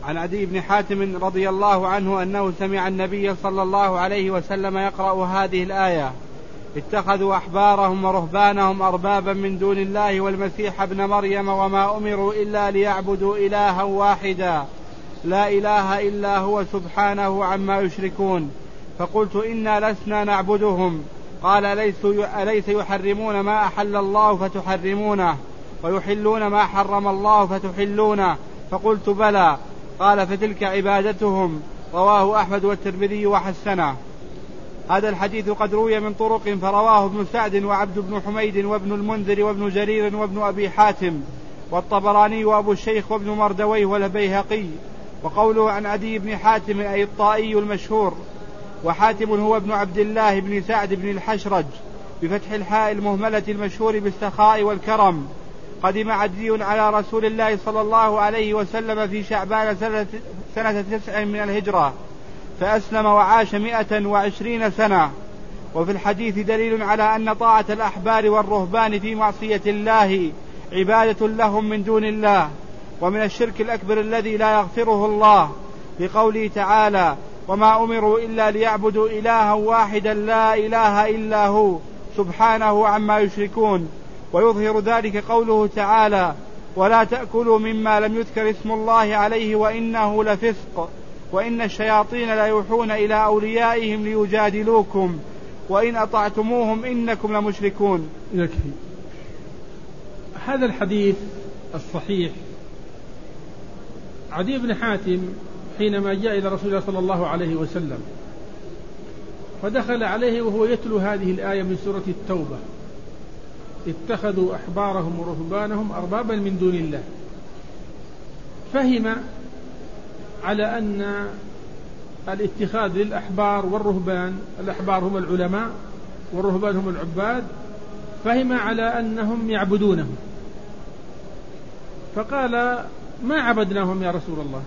عن عدي بن حاتم رضي الله عنه أنه سمع النبي صلى الله عليه وسلم يقرأ هذه الآية: اتخذوا أحبارهم ورهبانهم أربابا من دون الله والمسيح ابن مريم وما أمروا إلا ليعبدوا إلها واحدا لا إله إلا هو سبحانه عما يشركون. فقلت إنا لسنا نعبدهم. قال: أليس يحرمون ما أحل الله فتحرمونه ويحلون ما حرم الله فتحلونه؟ فقلت: بلى. قال: فتلك عبادتهم. رواه أحمد والترمذي وحسنه. هذا الحديث قد روي من طرق، فرواه ابن سعد وعبد بن حميد وابن المنذر وابن جرير وابن أبي حاتم والطبراني وأبو الشيخ وابن مردويه والبيهقي. وقوله عن عدي بن حاتم أي الطائي المشهور، وحاتم هو ابن عبد الله بن سعد بن الحشرج بفتح الحاء المهملة المشهور بالسخاء والكرم. قدم عدي على رسول الله صلى الله عليه وسلم في شعبان سنة 9 من الهجرة، فأسلم وعاش 120 سنة. وفي الحديث دليل على أن طاعة الأحبار والرهبان في معصية الله عبادة لهم من دون الله، ومن الشرك الأكبر الذي لا يغفره الله، بقوله تعالى: وما أمروا إلا ليعبدوا إلها واحدا لا إله إلا هو سبحانه عما يشركون. ويظهر ذلك قوله تعالى: ولا تأكلوا مما لم يذكر اسم الله عليه وإنه لفسق وإن الشياطين لا يوحون إلى أوليائهم ليجادلوكم وإن أطعتموهم إنكم لمشركون. يكفي. هذا الحديث الصحيح، عدي بن حاتم حينما جاء إلى رسول الله صلى الله عليه وسلم فدخل عليه وهو يتلو هذه الآية من سورة التوبة: اتخذوا أحبارهم ورهبانهم أربابا من دون الله. فهم على أن الاتخاذ للأحبار والرهبان، الأحبار هم العلماء والرهبان هم العباد، فهم على أنهم يعبدونهم، فقال: ما عبدناهم يا رسول الله،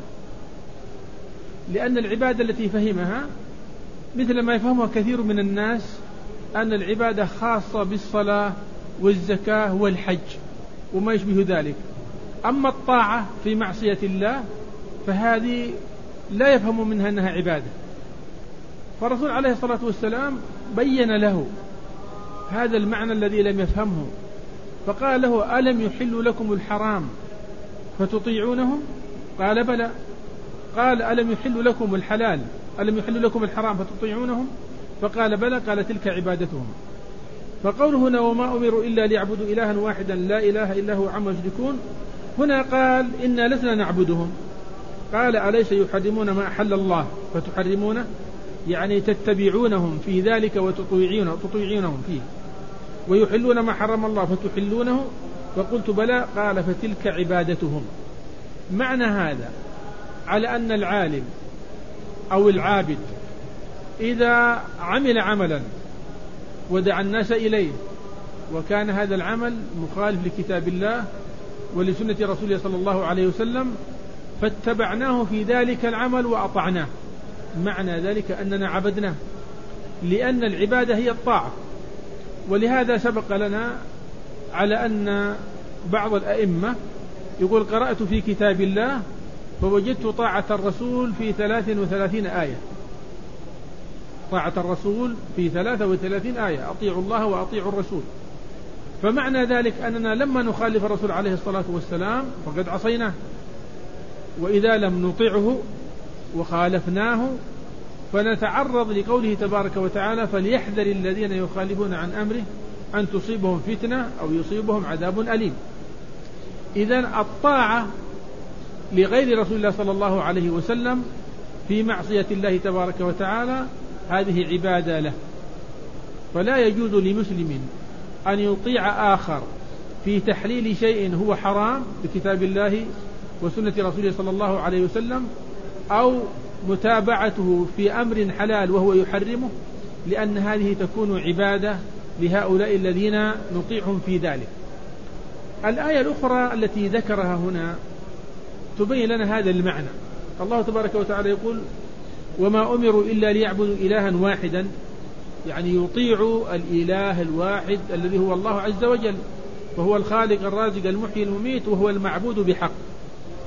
لأن العبادة التي فهمها مثل ما يفهمها كثير من الناس أن العبادة خاصة بالصلاة والزكاة والحج وما يشبه ذلك، أما الطاعة في معصية الله فهذه لا يفهم منها أنها عبادة. فالرسول عليه الصلاة والسلام بين له هذا المعنى الذي لم يفهمه، فقال له: ألم يحل لكم الحرام فتطيعونهم؟ قال: بلى. قال: ألم يحل لكم الحلال، ألم يحل لكم الحرام فتطيعونهم؟ فقال: بلى. قال: تلك عبادتهم. فقوله هنا: وما أمروا إلا ليعبدوا إلها واحدا لا إله إلا هو عما يشركون، هنا قال: إنا لسنا نعبدهم. قال: أليس يحرمون ما أحل الله فتحرمونه؟ يعني تتبعونهم في ذلك وتطيعونهم فيه، ويحلون ما حرم الله فتحلونه. فقلت: بلى. قال: فتلك عبادتهم. معنى هذا على أن العالم أو العابد إذا عمل عملا ودعا الناس إليه وكان هذا العمل مخالف لكتاب الله ولسنة رسوله صلى الله عليه وسلم فاتبعناه في ذلك العمل وأطعناه، معنى ذلك أننا عبدناه، لأن العبادة هي الطاعة. ولهذا سبق لنا على أن بعض الأئمة يقول: قرأت في كتاب الله فوجدت طاعة الرسول في 33 آية، طاعة الرسول في 33 آية، أطيعوا الله وأطيعوا الرسول. فمعنى ذلك أننا لما نخالف الرسول عليه الصلاة والسلام فقد عصيناه، وإذا لم نطعه وخالفناه فنتعرض لقوله تبارك وتعالى: فليحذر الذين يخالفون عن أمره أن تصيبهم فتنة أو يصيبهم عذاب أليم. إذن الطاعة لغير رسول الله صلى الله عليه وسلم في معصية الله تبارك وتعالى هذه عبادة له، فلا يجوز لمسلم أن يطيع آخر في تحليل شيء هو حرام بكتاب الله وسنة رسوله صلى الله عليه وسلم، أو متابعته في أمر حلال وهو يحرمه، لأن هذه تكون عبادة لهؤلاء الذين نطيعهم في ذلك. الآية الأخرى التي ذكرها هنا تبين لنا هذا المعنى. الله تبارك وتعالى يقول: وما أمروا إلا ليعبدوا إلها واحدا، يعني يطيعوا الإله الواحد الذي هو الله عز وجل، وهو الخالق الرازق المحيي المميت، وهو المعبود بحق.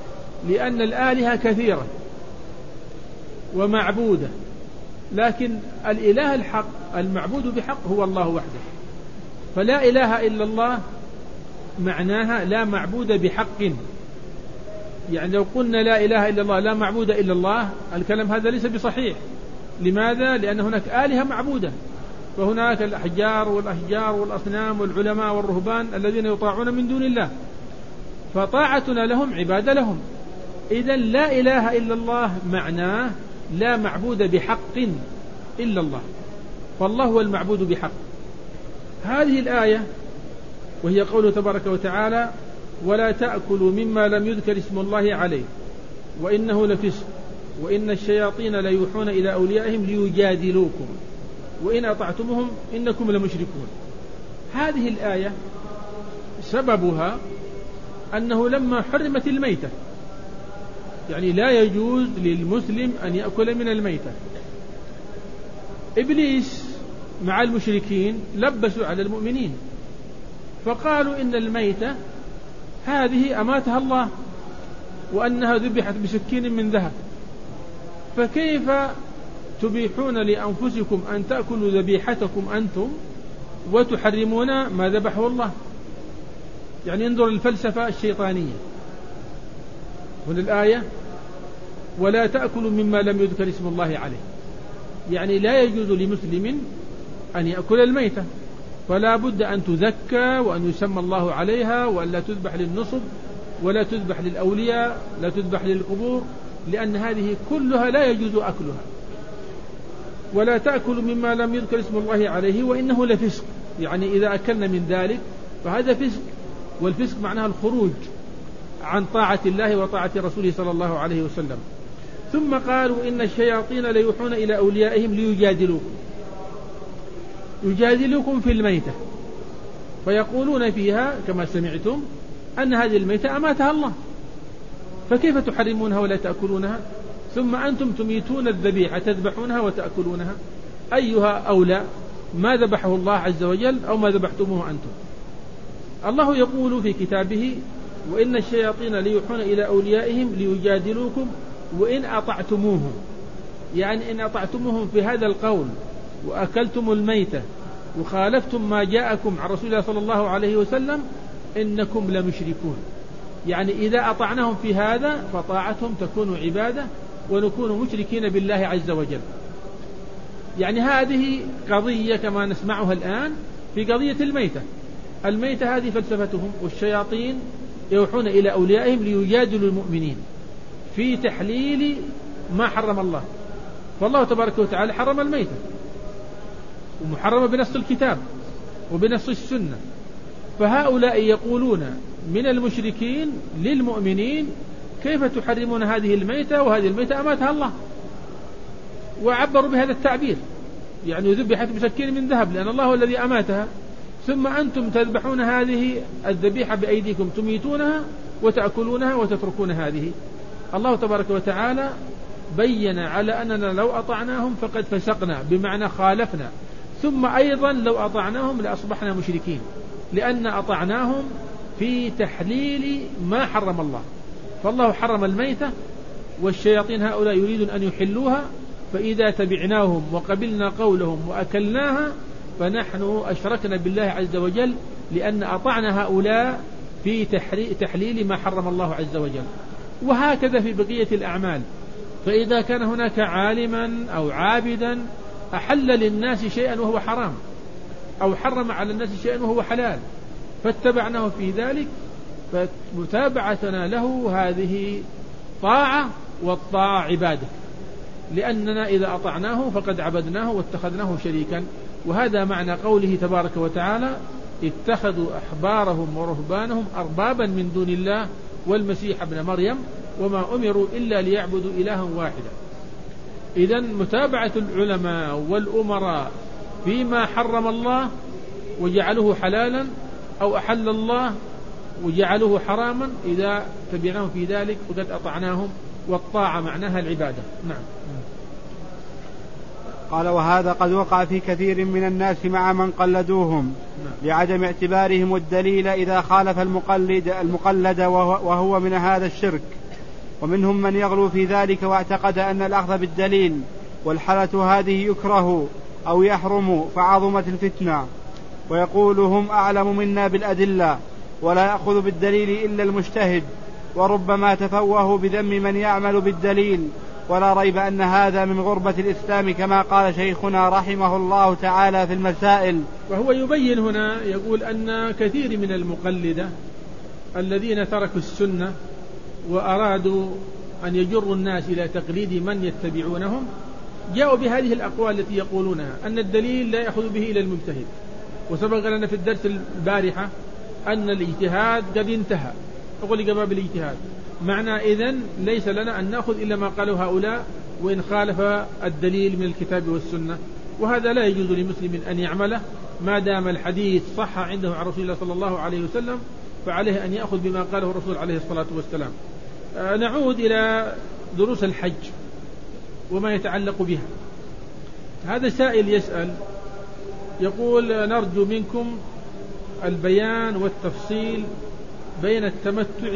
لأن الآلهة كثيرة ومعبودة، لكن الإله الحق المعبود بحق هو الله وحده. فلا إله إلا الله معناها لا معبود بحق. يعني لو قلنا لا إله إلا الله لا معبود إلا الله، الكلام هذا ليس بصحيح. لماذا؟ لأن هناك آلهة معبودة، فهناك الأحجار والأشجار والأصنام والعلماء والرهبان الذين يطاعون من دون الله، فطاعتنا لهم عبادة لهم. إذن لا إله إلا الله معناه لا معبود بحق إلا الله، فالله هو المعبود بحق. هذه الآية وهي قوله تبارك وتعالى: ولا تأكلوا مما لم يذكر اسم الله عليه وإنه لفسق وإن الشياطين ليوحون إلى أوليائهم ليجادلوكم وإن أطعتموهم إنكم لمشركون. هذه الآية سببها أنه لما حرمت الميتة، يعني لا يجوز للمسلم أن يأكل من الميتة، إبليس مع المشركين لبسوا على المؤمنين فقالوا إن الميتة هذه أماتها الله وأنها ذبحت بسكين من ذهب، فكيف تبيحون لأنفسكم أن تأكلوا ذبيحتكم أنتم وتحرمون ما ذبحه الله؟ يعني انظر الفلسفة الشيطانية. هنا الآية: ولا تأكلوا مما لم يذكر اسم الله عليه، يعني لا يجوز لمسلم أن يأكل الميتة، فلا بد أن تذكى وأن يسمى الله عليها، وأن لا تذبح للنصب ولا تذبح للأولياء، لا تذبح للقبور، لأن هذه كلها لا يجوز أكلها. ولا تأكلوا مما لم يذكر اسم الله عليه وإنه لفسق، يعني إذا أكلنا من ذلك فهذا فسق، والفسق معناها الخروج عن طاعة الله وطاعة رسوله صلى الله عليه وسلم. ثم قالوا إن الشياطين ليوحون إلى أوليائهم يجادلوكم في الميتة، فيقولون فيها كما سمعتم أن هذه الميتة أماتها الله، فكيف تحرمونها ولا تأكلونها؟ ثم أنتم تميتون الذبيحة تذبحونها وتأكلونها، أيها أولى، ما ذبحه الله عز وجل أو ما ذبحتموه أنتم؟ الله يقول في كتابه: وإن الشياطين ليوحون إلى أوليائهم ليجادلوكم وإن أطعتموهم، يعني إن أطعتموهم في هذا القول وأكلتم الميتة وخالفتم ما جاءكم عن رسول الله صلى الله عليه وسلم إنكم لمشركون. يعني إذا أطعناهم في هذا فطاعتهم تكون عبادة ونكون مشركين بالله عز وجل. يعني هذه قضية كما نسمعها الآن في قضية الميتة هذه فلسفتهم، والشياطين يوحون إلى أوليائهم ليجادلوا المؤمنين في تحليل ما حرم الله. فالله تبارك وتعالى حرم الميتة ومحرمة بنص الكتاب وبنص السنة، فهؤلاء يقولون من المشركين للمؤمنين: كيف تحرمون هذه الميتة وهذه الميتة أماتها الله؟ وعبروا بهذا التعبير، يعني ذبحت بسكين من ذهب لأن الله هو الذي أماتها، ثم أنتم تذبحون هذه الذبيحة بأيديكم، تميتونها وتأكلونها وتتركون هذه. الله تبارك وتعالى بين على أننا لو أطعناهم فقد فسقنا، بمعنى خالفنا، ثم أيضا لو أطعناهم لأصبحنا مشركين، لأن أطعناهم في تحليل ما حرم الله. فالله حرم الميتة والشياطين هؤلاء يريدون أن يحلوها، فإذا تبعناهم وقبلنا قولهم وأكلناها فنحن أشركنا بالله عز وجل، لأن أطعنا هؤلاء في تحليل ما حرم الله عز وجل. وهكذا في بقية الأعمال، فإذا كان هناك عالما أو عابدا أحل للناس شيئا وهو حرام أو حرم على الناس شيئا وهو حلال فاتبعناه في ذلك، فمتابعتنا له هذه طاعة، والطاعة عبادة، لأننا إذا أطعناه فقد عبدناه واتخذناه شريكا. وهذا معنى قوله تبارك وتعالى: اتخذوا أحبارهم ورهبانهم أربابا من دون الله والمسيح ابن مريم وما أمروا إلا ليعبدوا إلها واحدا. إذن متابعة العلماء والأمراء فيما حرم الله وجعلوه حلالا أو أحل الله وجعلوه حراما، إذا تبعناهم في ذلك فقد أطعناهم، والطاعة معناها العبادة. نعم. قال: وهذا قد وقع في كثير من الناس مع من قلدوهم لعدم اعتبارهم الدليل إذا خالف المقلد وهو من هذا الشرك، ومنهم من يغلو في ذلك واعتقد أن الأخذ بالدليل والحالة هذه يكره أو يحرم فعظمت الفتنة، ويقول هم أعلم منا بالأدلة ولا يأخذ بالدليل إلا المجتهد، وربما تفوه بذم من يعمل بالدليل، ولا ريب أن هذا من غربة الإسلام كما قال شيخنا رحمه الله تعالى في المسائل. وهو يبين هنا يقول أن كثير من المقلدة الذين تركوا السنة وأرادوا أن يجروا الناس إلى تقليد من يتبعونهم جاءوا بهذه الأقوال التي يقولونها أن الدليل لا يأخذ به إلى المجتهد. وسبق لنا في الدرس البارحة أن الاجتهاد قد انتهى، أغلق باب الاجتهاد، معنى إذن ليس لنا أن نأخذ إلا ما قالوا هؤلاء وإن خالف الدليل من الكتاب والسنة، وهذا لا يجوز لمسلم أن يعمله ما دام الحديث صح عنده عن رسول الله صلى الله عليه وسلم، فعليه أن يأخذ بما قاله الرسول عليه الصلاة والسلام. نعود إلى دروس الحج وما يتعلق بها. هذا سائل يسأل يقول نرجو منكم البيان والتفصيل بين التمتع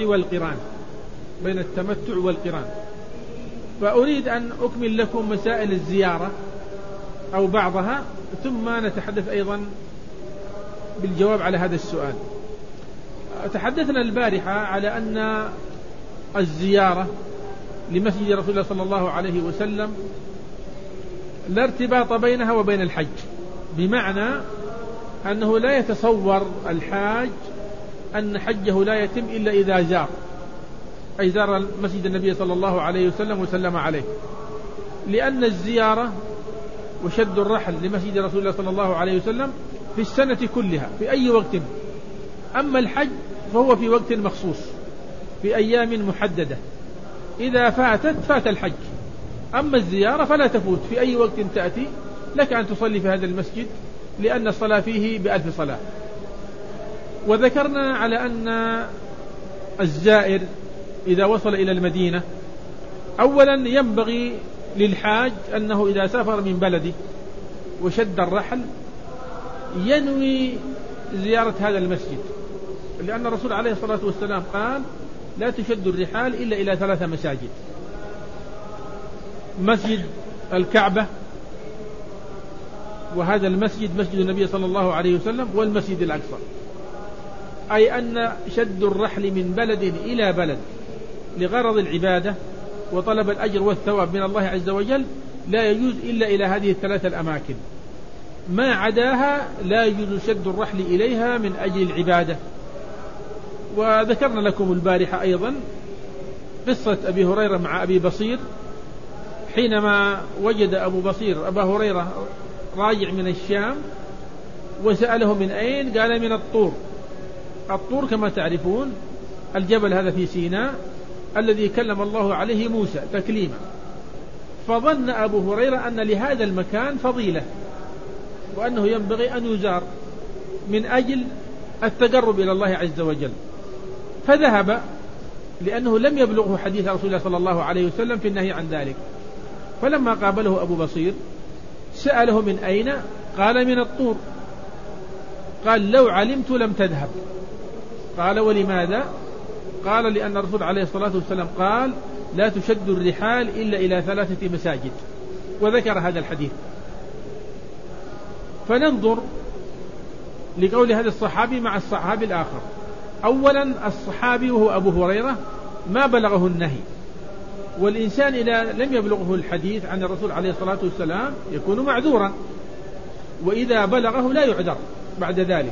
والقران، فأريد أن أكمل لكم مسائل الزيارة أو بعضها ثم نتحدث أيضا بالجواب على هذا السؤال. تحدثنا البارحة على أن الزيارة لمسجد رسول الله صلى الله عليه وسلم لا ارتباط بينها وبين الحج، بمعنى أنه لا يتصور الحاج أن حجه لا يتم إلا إذا زار مسجد النبي صلى الله عليه وسلم وسلم عليه، لأن الزيارة وشد الرحل لمسجد رسول الله صلى الله عليه وسلم في السنة كلها في أي وقت، أما الحج فهو في وقت مخصوص في أيام محددة، إذا فات الحج. أما الزيارة فلا تفوت، في أي وقت تأتي لك أن تصلي في هذا المسجد لأن الصلاة فيه ب1000 صلاة. وذكرنا على أن الزائر إذا وصل إلى المدينة أولا ينبغي للحاج أنه إذا سافر من بلده وشد الرحل ينوي زيارة هذا المسجد، لأن الرسول عليه الصلاة والسلام قال لا تشد الرحال إلا إلى 3 مساجد: مسجد الكعبة، وهذا المسجد مسجد النبي صلى الله عليه وسلم، والمسجد الأقصى. أي أن شد الرحل من بلد إلى بلد لغرض العبادة وطلب الأجر والثواب من الله عز وجل لا يجوز إلا إلى هذه ال3 الأماكن، ما عداها لا يجوز شد الرحل إليها من أجل العبادة. وذكرنا لكم البارحة أيضا قصة أبي هريرة مع أبي بصير، حينما وجد أبو بصير أبا هريرة راجع من الشام وسأله من أين؟ قال من الطور. الطور كما تعرفون الجبل هذا في سيناء الذي كلم الله عليه موسى تكليما، فظن أبو هريرة أن لهذا المكان فضيلة وأنه ينبغي أن يزار من أجل التقرب إلى الله عز وجل، فذهب لأنه لم يبلغه حديث رسول الله صلى الله عليه وسلم في النهي عن ذلك. فلما قابله أبو بصير سأله من أين؟ قال من الطور. قال لو علمت لم تذهب. قال ولماذا؟ قال لأن الرسول عليه الصلاة والسلام قال لا تشد الرحال إلا إلى 3 مساجد، وذكر هذا الحديث. فننظر لقول هذا الصحابي مع الصحابي الآخر. أولا الصحابي وهو أبو هريرة ما بلغه النهي، والإنسان إذا لم يبلغه الحديث عن الرسول عليه الصلاة والسلام يكون معذورا، وإذا بلغه لا يعذر بعد ذلك.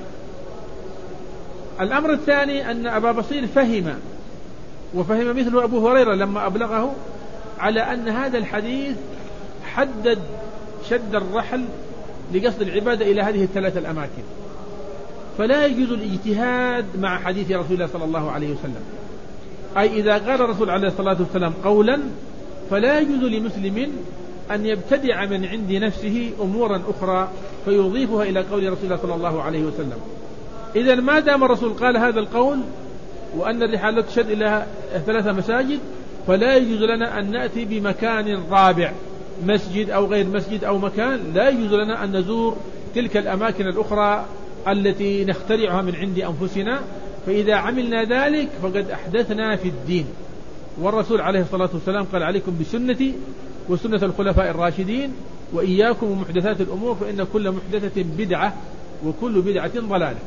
الأمر الثاني أن أبا بصير وفهم مثل أبو هريرة لما أبلغه على أن هذا الحديث حدد شد الرحل لقصد العبادة إلى هذه ال3 الأماكن، فلا يجوز الاجتهاد مع حديث رسول الله صلى الله عليه وسلم. أي إذا قال الرسول عليه الصلاة والسلام قولا فلا يجوز لمسلم أن يبتدع من عند نفسه أمورا أخرى فيضيفها إلى قول رسول الله صلى الله عليه وسلم. إذن ما دام الرسول قال هذا القول وأن الرحال لا تشد إلى 3 مساجد فلا يجوز لنا أن نأتي بمكان رابع، مسجد أو غير مسجد أو مكان، لا يجوز لنا أن نزور تلك الأماكن الأخرى التي نخترعها من عند أنفسنا، فإذا عملنا ذلك فقد أحدثنا في الدين. والرسول عليه الصلاة والسلام قال عليكم بسنتي وسنة الخلفاء الراشدين وإياكم ومحدثات الأمور فإن كل محدثة بدعة وكل بدعة ضلالة.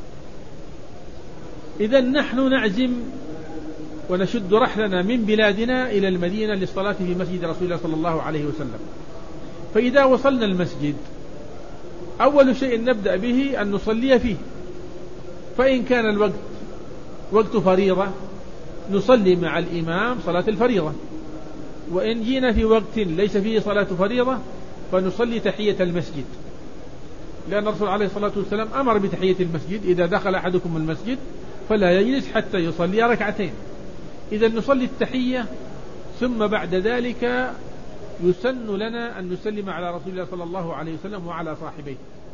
إذا نحن نعزم ونشد رحلنا من بلادنا إلى المدينة للصلاة في مسجد رسول الله صلى الله عليه وسلم. فإذا وصلنا المسجد أول شيء نبدأ به أن نصلي فيه، فإن كان الوقت وقت فريضة نصلي مع الإمام صلاة الفريضة، وإن جينا في وقت ليس فيه صلاة فريضة فنصلي تحية المسجد، لأن الرسول عليه الصلاة والسلام أمر بتحية المسجد، إذا دخل أحدكم المسجد فلا يجلس حتى يصلي ركعتين. إذا نصلي التحية، ثم بعد ذلك يسن لنا أن نسلم على رسول الله صلى الله عليه وسلم وعلى صاحبيه،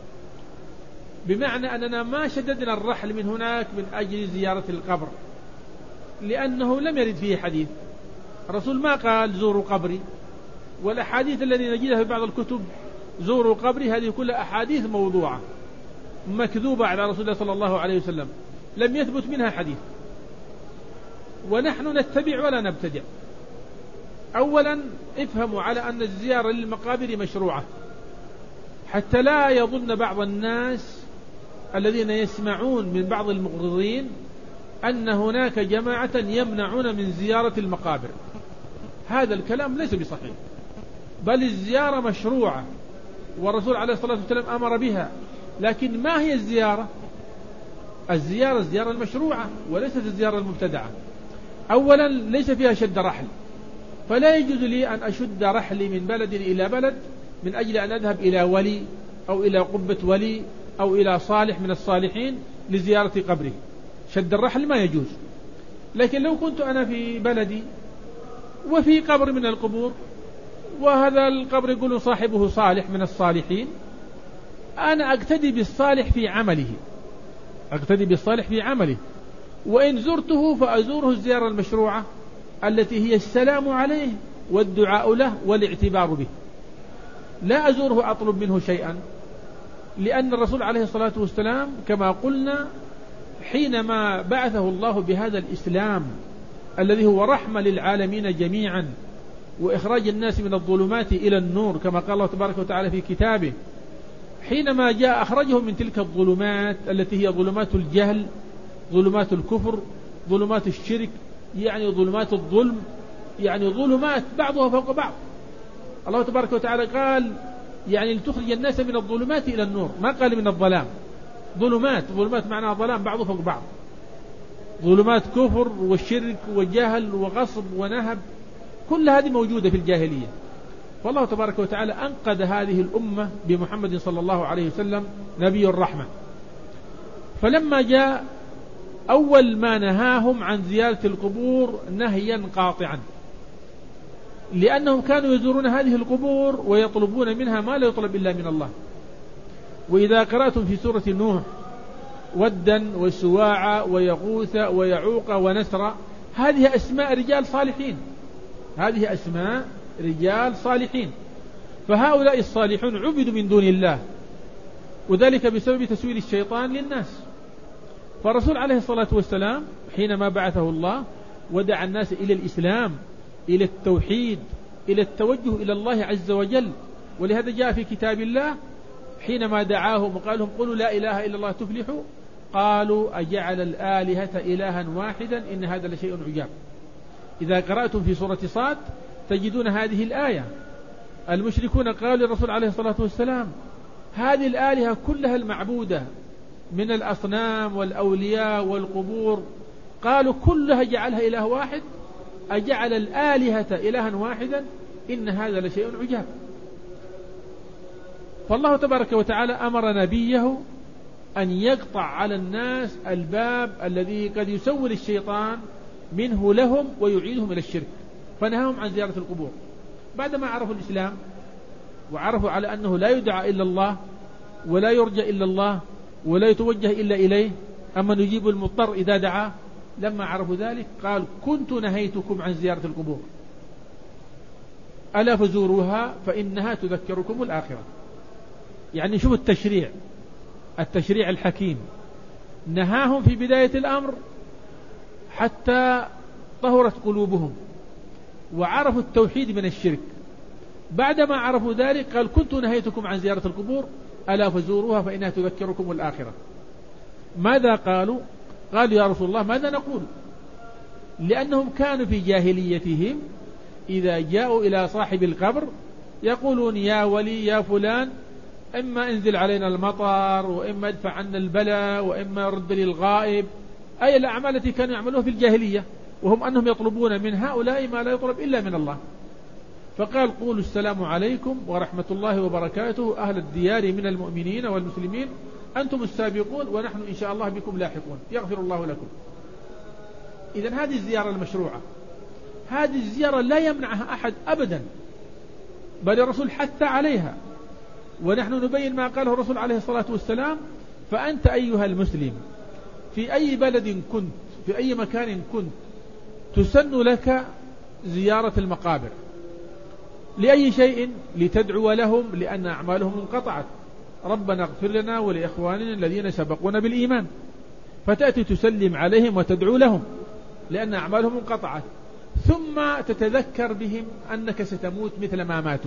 بمعنى أننا ما شددنا الرحل من هناك من أجل زيارة القبر، لأنه لم يرد فيه حديث. الرسول ما قال زوروا قبري، والأحاديث التي نجدها في بعض الكتب زوروا قبري هذه كلها أحاديث موضوعة مكذوبة على رسول الله صلى الله عليه وسلم، لم يثبت منها حديث، ونحن نتبع ولا نبتدع. أولا افهموا على أن الزيارة للمقابر مشروعة، حتى لا يظن بعض الناس الذين يسمعون من بعض المغرضين أن هناك جماعة يمنعون من زيارة المقابر. هذا الكلام ليس بصحيح، بل الزيارة مشروعة والرسول عليه الصلاة والسلام أمر بها. لكن ما هي الزيارة؟ الزيارة المشروعة وليست الزيارة المبتدعة. أولا ليس فيها شد رحل، فلا يجوز لي أن أشد رحلي من بلد إلى بلد من أجل أن أذهب إلى ولي أو إلى قبة ولي أو إلى صالح من الصالحين لزيارة قبره. شد الرحل ما يجوز. لكن لو كنت أنا في بلدي وفي قبر من القبور، وهذا القبر يقول صاحبه صالح من الصالحين، أنا أقتدي بالصالح في عمله، أقتدي بالصالح في عمله، وإن زرته فأزوره الزيارة المشروعة التي هي السلام عليه والدعاء له والاعتبار به، لا أزوره أطلب منه شيئا. لأن الرسول عليه الصلاة والسلام كما قلنا حينما بعثه الله بهذا الإسلام الذي هو رحمة للعالمين جميعا وإخراج الناس من الظلمات إلى النور، كما قال الله تبارك وتعالى في كتابه، حينما جاء أخرجهم من تلك الظلمات التي هي ظلمات الجهل، ظلمات الكفر، ظلمات الشرك، يعني ظلمات الظلم، يعني ظلمات بعضها فوق بعض. الله تبارك وتعالى قال يعني لتخرج الناس من الظلمات إلى النور، ما قال من الظلام. ظلمات معناها ظلام بعضه فوق بعض، ظلمات كفر والشرك وجهل وغصب ونهب، كل هذه موجودة في الجاهلية. فالله تبارك وتعالى أنقذ هذه الأمة بمحمد صلى الله عليه وسلم نبي الرحمة. فلما جاء أول ما نهاهم عن زيارة القبور نهيا قاطعا، لأنهم كانوا يزورون هذه القبور ويطلبون منها ما لا يطلب إلا من الله. وإذا قرأتم في سورة نوح ودا وسواع ويغوث ويعوق ونسر، هذه أسماء رجال صالحين، هذه أسماء رجال صالحين. فهؤلاء الصالحون عبدوا من دون الله، وذلك بسبب تسويل الشيطان للناس. فالرسول عليه الصلاة والسلام حينما بعثه الله ودعا الناس إلى الإسلام، إلى التوحيد، إلى التوجه إلى الله عز وجل. ولهذا جاء في كتاب الله حينما دعاهم وقال لهم قولوا لا إله إلا الله تفلحوا، قالوا أجعل الآلهة إلها واحدا إن هذا لشيء عجاب. إذا قرأتم في سورة صاد تجدون هذه الآية. المشركون قالوا للرسول عليه الصلاة والسلام هذه الآلهة كلها المعبودة من الأصنام والأولياء والقبور، قالوا كلها جعلها إله واحد، أجعل الآلهة إلها واحدا إن هذا لشيء عجاب. فالله تبارك وتعالى أمر نبيه أن يقطع على الناس الباب الذي قد يسول الشيطان منه لهم ويعيدهم إلى الشرك، فنهاهم عن زيارة القبور. بعدما عرفوا الإسلام وعرفوا على أنه لا يدعى إلا الله ولا يرجى إلا الله ولا يتوجه إلا إليه، أما نجيب المضطر إذا دعاه، لما عرفوا ذلك قال كنت نهيتكم عن زيارة القبور ألا فزوروها فإنها تذكركم الآخرة. يعني شوف التشريع الحكيم، نهاهم في بداية الأمر حتى طهرت قلوبهم وعرفوا التوحيد من الشرك. بعدما عرفوا ذلك قال كنت نهيتكم عن زيارة القبور ألا فزوروها فإنها تذكركم الآخرة. ماذا قالوا؟ قالوا يا رسول الله ماذا نقول؟ لأنهم كانوا في جاهليتهم إذا جاءوا إلى صاحب القبر يقولون يا ولي يا فلان إما انزل علينا المطر، وإما ادفع عنا البلاء، وإما رد للغائب، أي الأعمال التي كانوا يعملوها في الجاهلية، وهم أنهم يطلبون من هؤلاء ما لا يطلب إلا من الله. فقال قولوا السلام عليكم ورحمة الله وبركاته أهل الديار من المؤمنين والمسلمين أنتم السابقون ونحن إن شاء الله بكم لاحقون يغفر الله لكم. إذن هذه الزيارة المشروعة، هذه الزيارة لا يمنعها أحد أبدا، بل الرسول حث عليها، ونحن نبين ما قاله الرسول عليه الصلاة والسلام. فأنت أيها المسلم في أي بلد كنت، في أي مكان كنت، تسن لك زيارة المقابر. لأي شيء؟ لتدعو لهم لأن أعمالهم انقطعت، ربنا اغفر لنا ولإخواننا الذين سبقونا بالإيمان، فتأتي تسلم عليهم وتدعو لهم لأن أعمالهم انقطعت، ثم تتذكر بهم أنك ستموت مثل ما ماتوا.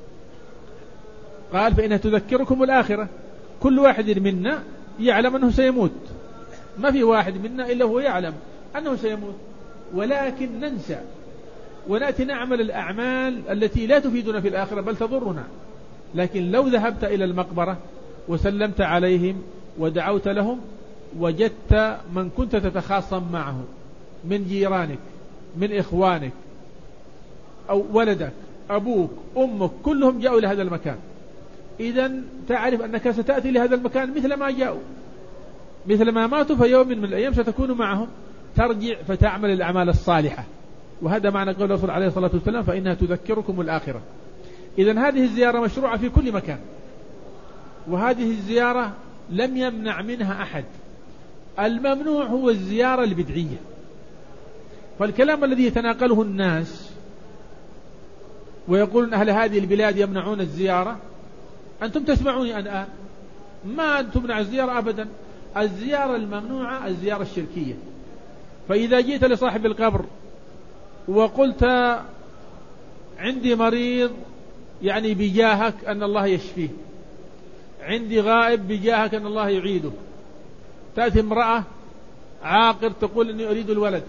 قال فإنها تذكركم الآخرة. كل واحد منا يعلم أنه سيموت، ما في واحد منا إلا هو يعلم أنه سيموت، ولكن ننسى ونأتي نعمل الأعمال التي لا تفيدنا في الآخرة بل تضرنا. لكن لو ذهبت إلى المقبرة وسلمت عليهم ودعوت لهم وجدت من كنت تتخاصم معه من جيرانك من إخوانك أو ولدك أبوك أمك كلهم جاءوا إلى هذا المكان، إذن تعرف أنك ستأتي لهذا المكان مثل ما جاءوا، مثل ما ماتوا في يوم من الأيام ستكون معهم، ترجع فتعمل الأعمال الصالحة. وهذا معنى قول الرسول عليه الصلاة والسلام فإنها تذكركم الآخرة. إذن هذه الزيارة مشروعة في كل مكان، وهذه الزيارة لم يمنع منها أحد. الممنوع هو الزيارة البدعية. فالكلام الذي يتناقله الناس ويقولون أهل هذه البلاد يمنعون الزيارة، أنتم تسمعوني الآن، ما تمنع الزيارة أبدا. الزيارة الممنوعة الزيارة الشركية. فإذا جئت لصاحب القبر وقلت عندي مريض يعني بجاهك أن الله يشفيه، عندي غائب بجاهك أن الله يعيده، تأتي امرأة عاقر تقول إني أريد الولد،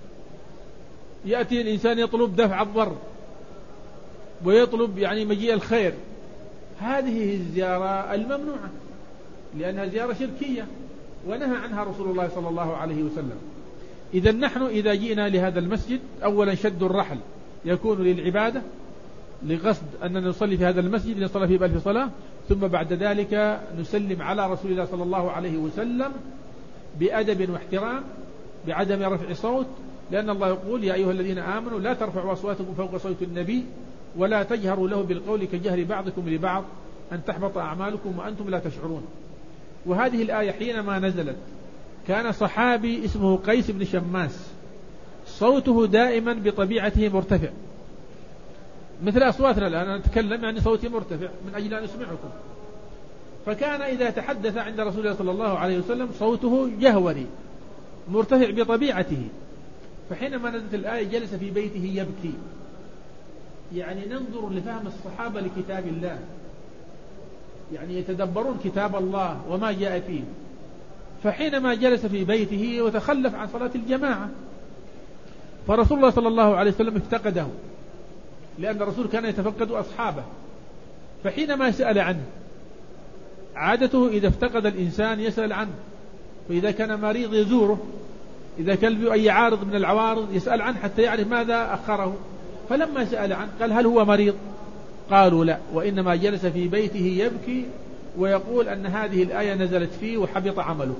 يأتي الإنسان يطلب دفع الضر ويطلب يعني مجيء الخير، هذه الزيارة الممنوعة لأنها زيارة شركية ونهى عنها رسول الله صلى الله عليه وسلم. إذا نحن إذا جئنا لهذا المسجد أولا شد الرحل يكون للعبادة لقصد أننا نصلي في هذا المسجد نصلي فيه بألف صلاة، ثم بعد ذلك نسلم على رسول الله صلى الله عليه وسلم بأدب واحترام بعدم رفع صوت، لأن الله يقول يا أيها الذين آمنوا لا ترفعوا أصواتكم فوق صوت النبي ولا تجهروا له بالقول كجهر بعضكم لبعض أن تحبط أعمالكم وأنتم لا تشعرون. وهذه الآية حينما نزلت كان صحابي اسمه قيس بن شماس صوته دائما بطبيعته مرتفع مثل أصواتنا الآن، أنا أتكلم يعني صوتي مرتفع من أجل أن أسمعكم. فكان إذا تحدث عند رسول الله صلى الله عليه وسلم صوته جهوري مرتفع بطبيعته. فحينما نزلت الآية جلس في بيته يبكي، يعني ننظر لفهم الصحابة لكتاب الله، يعني يتدبرون كتاب الله وما جاء فيه. فحينما جلس في بيته وتخلف عن صلاة الجماعة، فرسول الله صلى الله عليه وسلم افتقده، لأن الرسول كان يتفقد أصحابه. فحينما سأل عنه، عادته إذا افتقد الإنسان يسأل عنه، فإذا كان مريض يزوره، إذا كان له أي عارض من العوارض يسأل عنه حتى يعرف ماذا أخره. فلما سأل عنه قال هل هو مريض؟ قالوا لا، وإنما جلس في بيته يبكي ويقول أن هذه الآية نزلت فيه وحبط عمله.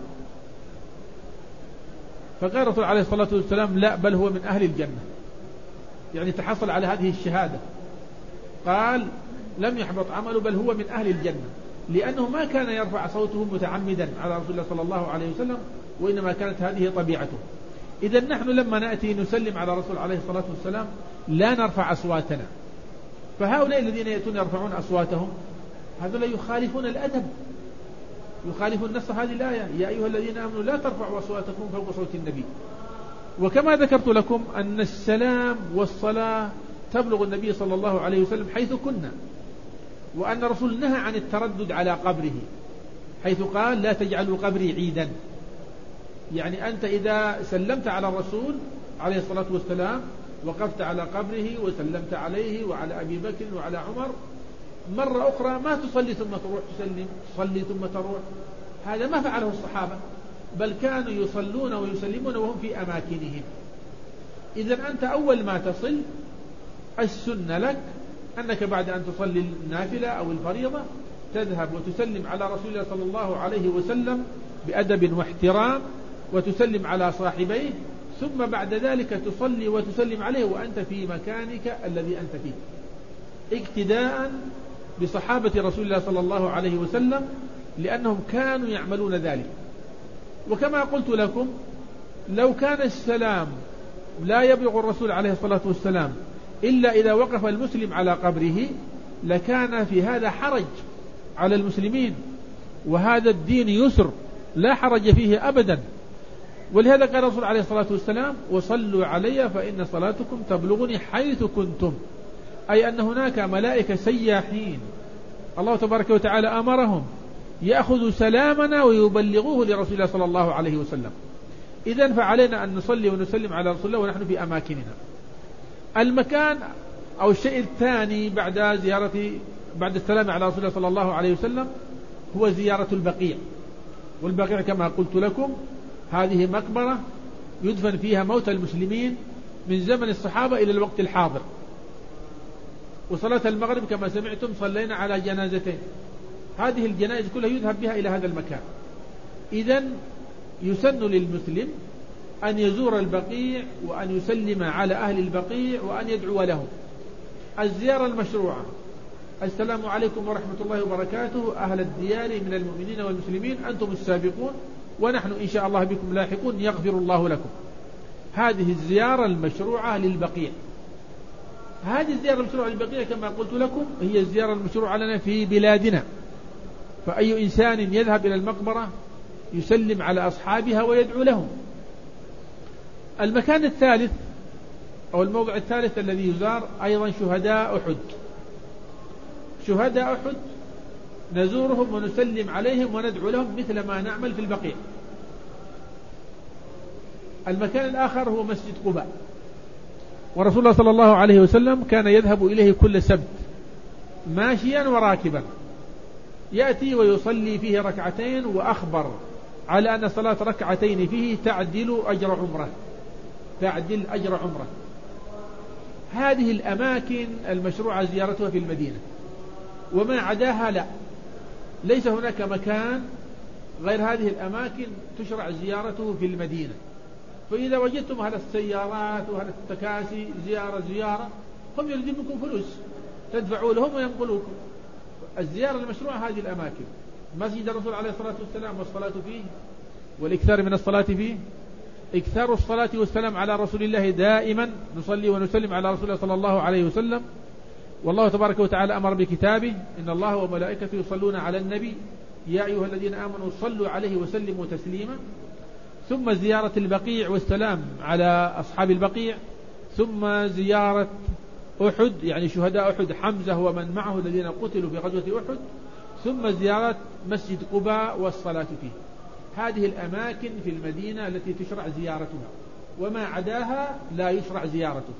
فقال الرسول عليه الصلاة والسلام لا، بل هو من أهل الجنة، يعني تحصل على هذه الشهادة. قال لم يحبط عمله بل هو من أهل الجنة، لأنه ما كان يرفع صوته متعمدا على رسول الله صلى الله عليه وسلم، وإنما كانت هذه طبيعته. إذا نحن لما نأتي نسلم على رسول عليه الصلاة والسلام لا نرفع أصواتنا. فهؤلاء الذين يأتون يرفعون أصواتهم هذول يخالفون الأدب، يخالفون نص هذه الآية يا أيها الذين آمنوا لا ترفعوا أصواتكم فوق صوت النبي. وكما ذكرت لكم أن السلام والصلاة تبلغ النبي صلى الله عليه وسلم حيث كنا، وأن الرسول نهى عن التردد على قبره حيث قال لا تجعلوا قبري عيدا. يعني أنت إذا سلمت على الرسول عليه الصلاة والسلام وقفت على قبره وسلمت عليه وعلى أبي بكر وعلى عمر، مرة أخرى ما تصلي ثم تروح تسلم، تصلي ثم تروح، هذا ما فعله الصحابة، بل كانوا يصلون ويسلمون وهم في أماكنهم. إذا أنت أول ما تصل السنة لك أنك بعد أن تصلي النافلة أو الفريضة تذهب وتسلم على رسول الله صلى الله عليه وسلم بأدب واحترام، وتسلم على صاحبيه، ثم بعد ذلك تصلي وتسلم عليه وأنت في مكانك الذي أنت فيه، اقتداء بصحابة رسول الله صلى الله عليه وسلم، لأنهم كانوا يعملون ذلك. وكما قلت لكم لو كان السلام لا يبلغ الرسول عليه الصلاة والسلام إلا إذا وقف المسلم على قبره لكان في هذا حرج على المسلمين، وهذا الدين يسر لا حرج فيه أبدا. ولهذا قال الرسول عليه الصلاة والسلام وصلوا علي فإن صلاتكم تبلغني حيث كنتم، أي أن هناك ملائكة سياحين الله تبارك وتعالى أمرهم يأخذوا سلامنا ويبلغوه لرسول الله صلى الله عليه وسلم. إذن فعلينا أن نصلي ونسلم على رسول الله ونحن في أماكننا. المكان أو الشيء الثاني بعد السلام على رسول الله صلى الله عليه وسلم هو زيارة البقيع. والبقيع كما قلت لكم هذه مقبرة يدفن فيها موتى المسلمين من زمن الصحابة إلى الوقت الحاضر. وصلاة المغرب كما سمعتم صلينا على جنازتين، هذه الجنائز كلها يذهب بها إلى هذا المكان. إذن يسن للمسلم أن يزور البقيع وأن يسلم على أهل البقيع وأن يدعو لهم. الزيارة المشروعة: السلام عليكم ورحمة الله وبركاته أهل الديار من المؤمنين والمسلمين، أنتم السابقون ونحن إن شاء الله بكم لاحقون يغفر الله لكم. هذه الزيارة المشروعة للبقيع. هذه الزيارة المشروعة للبقيع كما قلت لكم هي الزيارة المشروعة لنا في بلادنا، فأي إنسان يذهب إلى المقبرة يسلم على أصحابها ويدعو لهم. المكان الثالث أو الموضع الثالث الذي يزار أيضا شهداء أحد. شهداء أحد نزورهم ونسلم عليهم وندعو لهم مثل ما نعمل في البقيع. المكان الآخر هو مسجد قباء، ورسول الله صلى الله عليه وسلم كان يذهب إليه كل سبت ماشيا وراكبا، يأتي ويصلي فيه ركعتين، وأخبر على أن صلاة ركعتين فيه تعدل أجر عمره، تعدل أجر عمره. هذه الأماكن المشروع زيارتها في المدينة، وما عداها لا، ليس هناك مكان غير هذه الأماكن تشرع زيارته في المدينة. فإذا وجدتم هذه السيارات وهذه التكاسي زيارة هم يريدون منكم فلوس تدفعوا لهم وينقلوكم. الزيارة المشروعة هذه الأماكن: مسجد الرسول عليه الصلاة والسلام والصلاة فيه والإكثار من الصلاة فيه، إكثار الصلاة والسلام على رسول الله دائما، نصلي ونسلم على رسول الله صلى الله عليه وسلم. والله تبارك وتعالى أمر بكتابه: إن الله وملائكته يصلون على النبي يا أيها الذين آمنوا صلوا عليه وسلموا تسليما. ثم زيارة البقيع والسلام على أصحاب البقيع، ثم زيارة أحد يعني شهداء أحد حمزة ومن معه الذين قتلوا في غزوة أحد، ثم زيارة مسجد قباء والصلاة فيه. هذه الأماكن في المدينة التي تشرع زيارتها، وما عداها لا يشرع زيارته.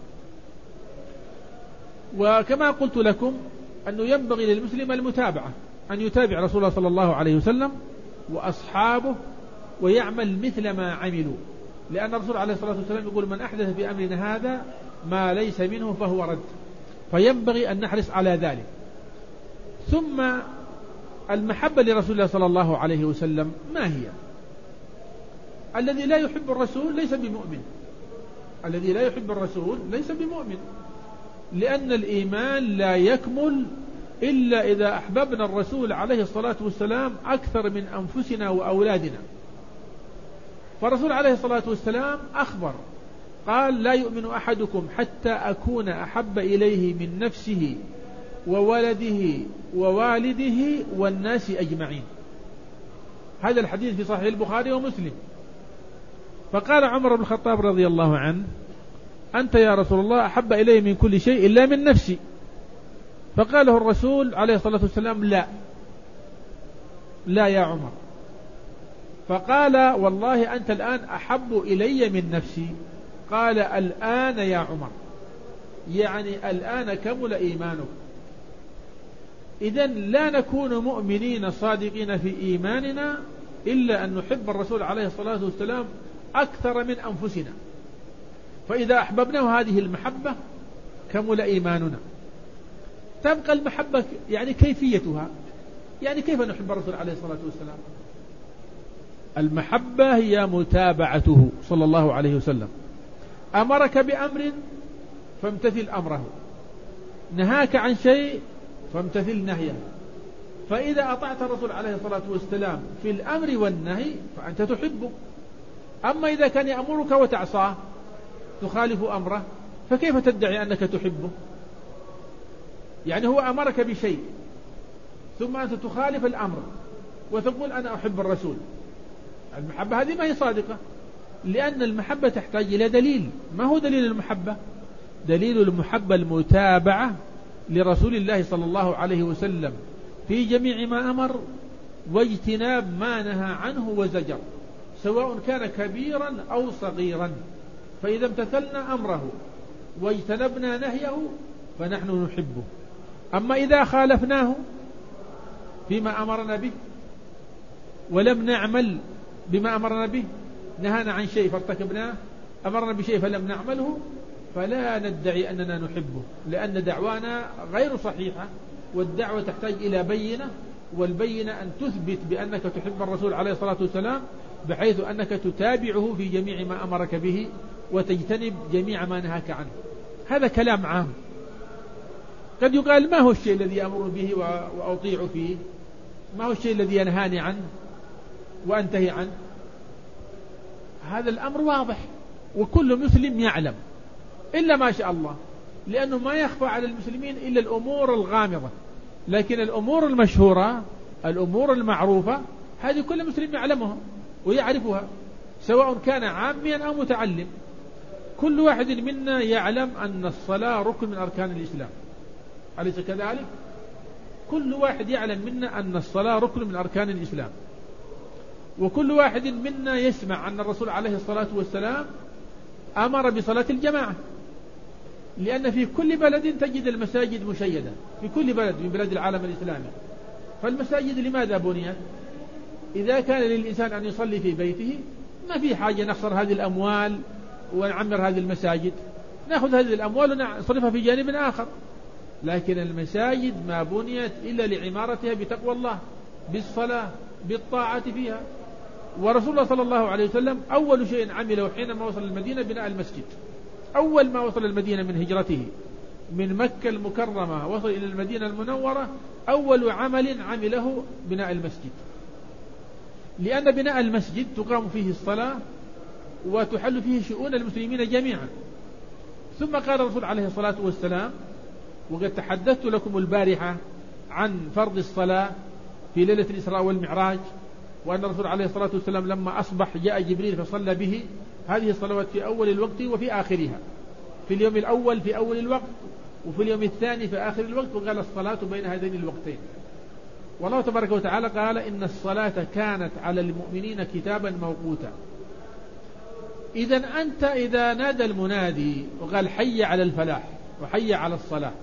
وكما قلت لكم أنه ينبغي للمسلم المتابعة، أن يتابع رسول الله صلى الله عليه وسلم وأصحابه ويعمل مثل ما عملوا، لأن الرسول عليه الصلاة والسلام يقول: من أحدث في أمرنا هذا ما ليس منه فهو رد. فينبغي أن نحرص على ذلك. ثم المحبة لرسول الله صلى الله عليه وسلم ما هي؟ الذي لا يحب الرسول ليس بمؤمن، الذي لا يحب الرسول ليس بمؤمن، لأن الإيمان لا يكمل إلا إذا أحببنا الرسول عليه الصلاة والسلام أكثر من أنفسنا وأولادنا. فالرسول عليه الصلاة والسلام أخبر قال: لا يؤمن أحدكم حتى أكون أحب إليه من نفسه وولده ووالده والناس أجمعين. هذا الحديث في صحيح البخاري ومسلم. فقال عمر بن الخطاب رضي الله عنه: أنت يا رسول الله أحب إلي من كل شيء إلا من نفسي. فقاله الرسول عليه الصلاة والسلام: لا يا عمر. فقال: والله أنت الآن أحب إلي من نفسي. قال: الآن يا عمر، يعني الآن كمل إيمانك. إذن لا نكون مؤمنين صادقين في إيماننا إلا أن نحب الرسول عليه الصلاة والسلام أكثر من أنفسنا، فإذا أحببناه هذه المحبة كمل إيماننا. تبقى المحبة يعني كيفيتها، يعني كيف نحب الرسول عليه الصلاة والسلام؟ المحبة هي متابعته صلى الله عليه وسلم. أمرك بأمر فامتثل أمره، نهاك عن شيء فامتثل نهيه. فإذا أطعت الرسول عليه الصلاة والسلام في الأمر والنهي فأنت تحبه. أما إذا كان يأمرك وتعصاه تخالف أمره فكيف تدعي أنك تحبه؟ يعني هو أمرك بشيء ثم أنت تخالف الأمر وتقول أنا أحب الرسول. المحبة هذه ما هي صادقة، لأن المحبة تحتاج إلى دليل. ما هو دليل المحبة؟ دليل المحبة المتابعة لرسول الله صلى الله عليه وسلم في جميع ما أمر واجتناب ما نهى عنه وزجر، سواء كان كبيرا أو صغيرا. فإذا امتثلنا أمره واجتنبنا نهيه فنحن نحبه. أما إذا خالفناه فيما أمرنا به ولم نعمل بما أمرنا به، نهانا عن شيء فارتكبناه، أمرنا بشيء فلم نعمله، فلا ندعي أننا نحبه، لأن دعوانا غير صحيحة. والدعوة تحتاج إلى بينة، والبينة أن تثبت بأنك تحب الرسول عليه الصلاة والسلام بحيث أنك تتابعه في جميع ما أمرك به وتجتنب جميع ما نهاك عنه. هذا كلام عام. قد يقال: ما هو الشيء الذي أمر به وأطيع فيه؟ ما هو الشيء الذي ينهاني عنه وأنتهي عنه؟ هذا الأمر واضح وكل مسلم يعلم، إلا ما شاء الله، لأنه ما يخفى على المسلمين إلا الأمور الغامضة. لكن الأمور المشهورة، الأمور المعروفة، هذه كل مسلم يعلمها ويعرفها، سواء كان عاميا أو متعلم. كل واحد منا يعلم أن الصلاة ركن من أركان الإسلام، أليس كذلك؟ كل واحد يعلم منا أن الصلاة ركن من أركان الإسلام. وكل واحد منا يسمع أن الرسول عليه الصلاة والسلام أمر بصلاة الجماعة، لأن في كل بلد تجد المساجد مشيدة، في كل بلد من بلاد العالم الإسلامي. فالمساجد لماذا بنيت؟ إذا كان للإنسان أن يصلي في بيته ما في حاجة نخسر هذه الأموال ونعمر هذه المساجد، نأخذ هذه الأموال ونصرفها في جانب آخر. لكن المساجد ما بنيت إلا لعمارتها بتقوى الله، بالصلاة، بالطاعة فيها. ورسول الله صلى الله عليه وسلم أول شيء عمله حينما وصل المدينة بناء المسجد. أول ما وصل المدينة من هجرته من مكة المكرمة وصل إلى المدينة المنورة، أول عمل عمله بناء المسجد، لأن بناء المسجد تقام فيه الصلاة وتحل فيه شؤون المسلمين جميعا. ثم قال الرسول عليه الصلاة والسلام: وقد تحدثت لكم البارحة عن فرض الصلاة في ليلة الإسراء والمعراج، وأن الرسول عليه الصلاة والسلام لما أصبح جاء جبريل فصلى به هذه الصلوات في أول الوقت وفي آخرها، في اليوم الأول في أول الوقت، وفي اليوم الثاني في آخر الوقت، وقال الصلاة بين هذين الوقتين. والله تبارك وتعالى قال: إن الصلاة كانت على المؤمنين كتابا موقوتا. إذن أنت إذا نادى المنادي وقال حي على الفلاح وحي على الصلاة،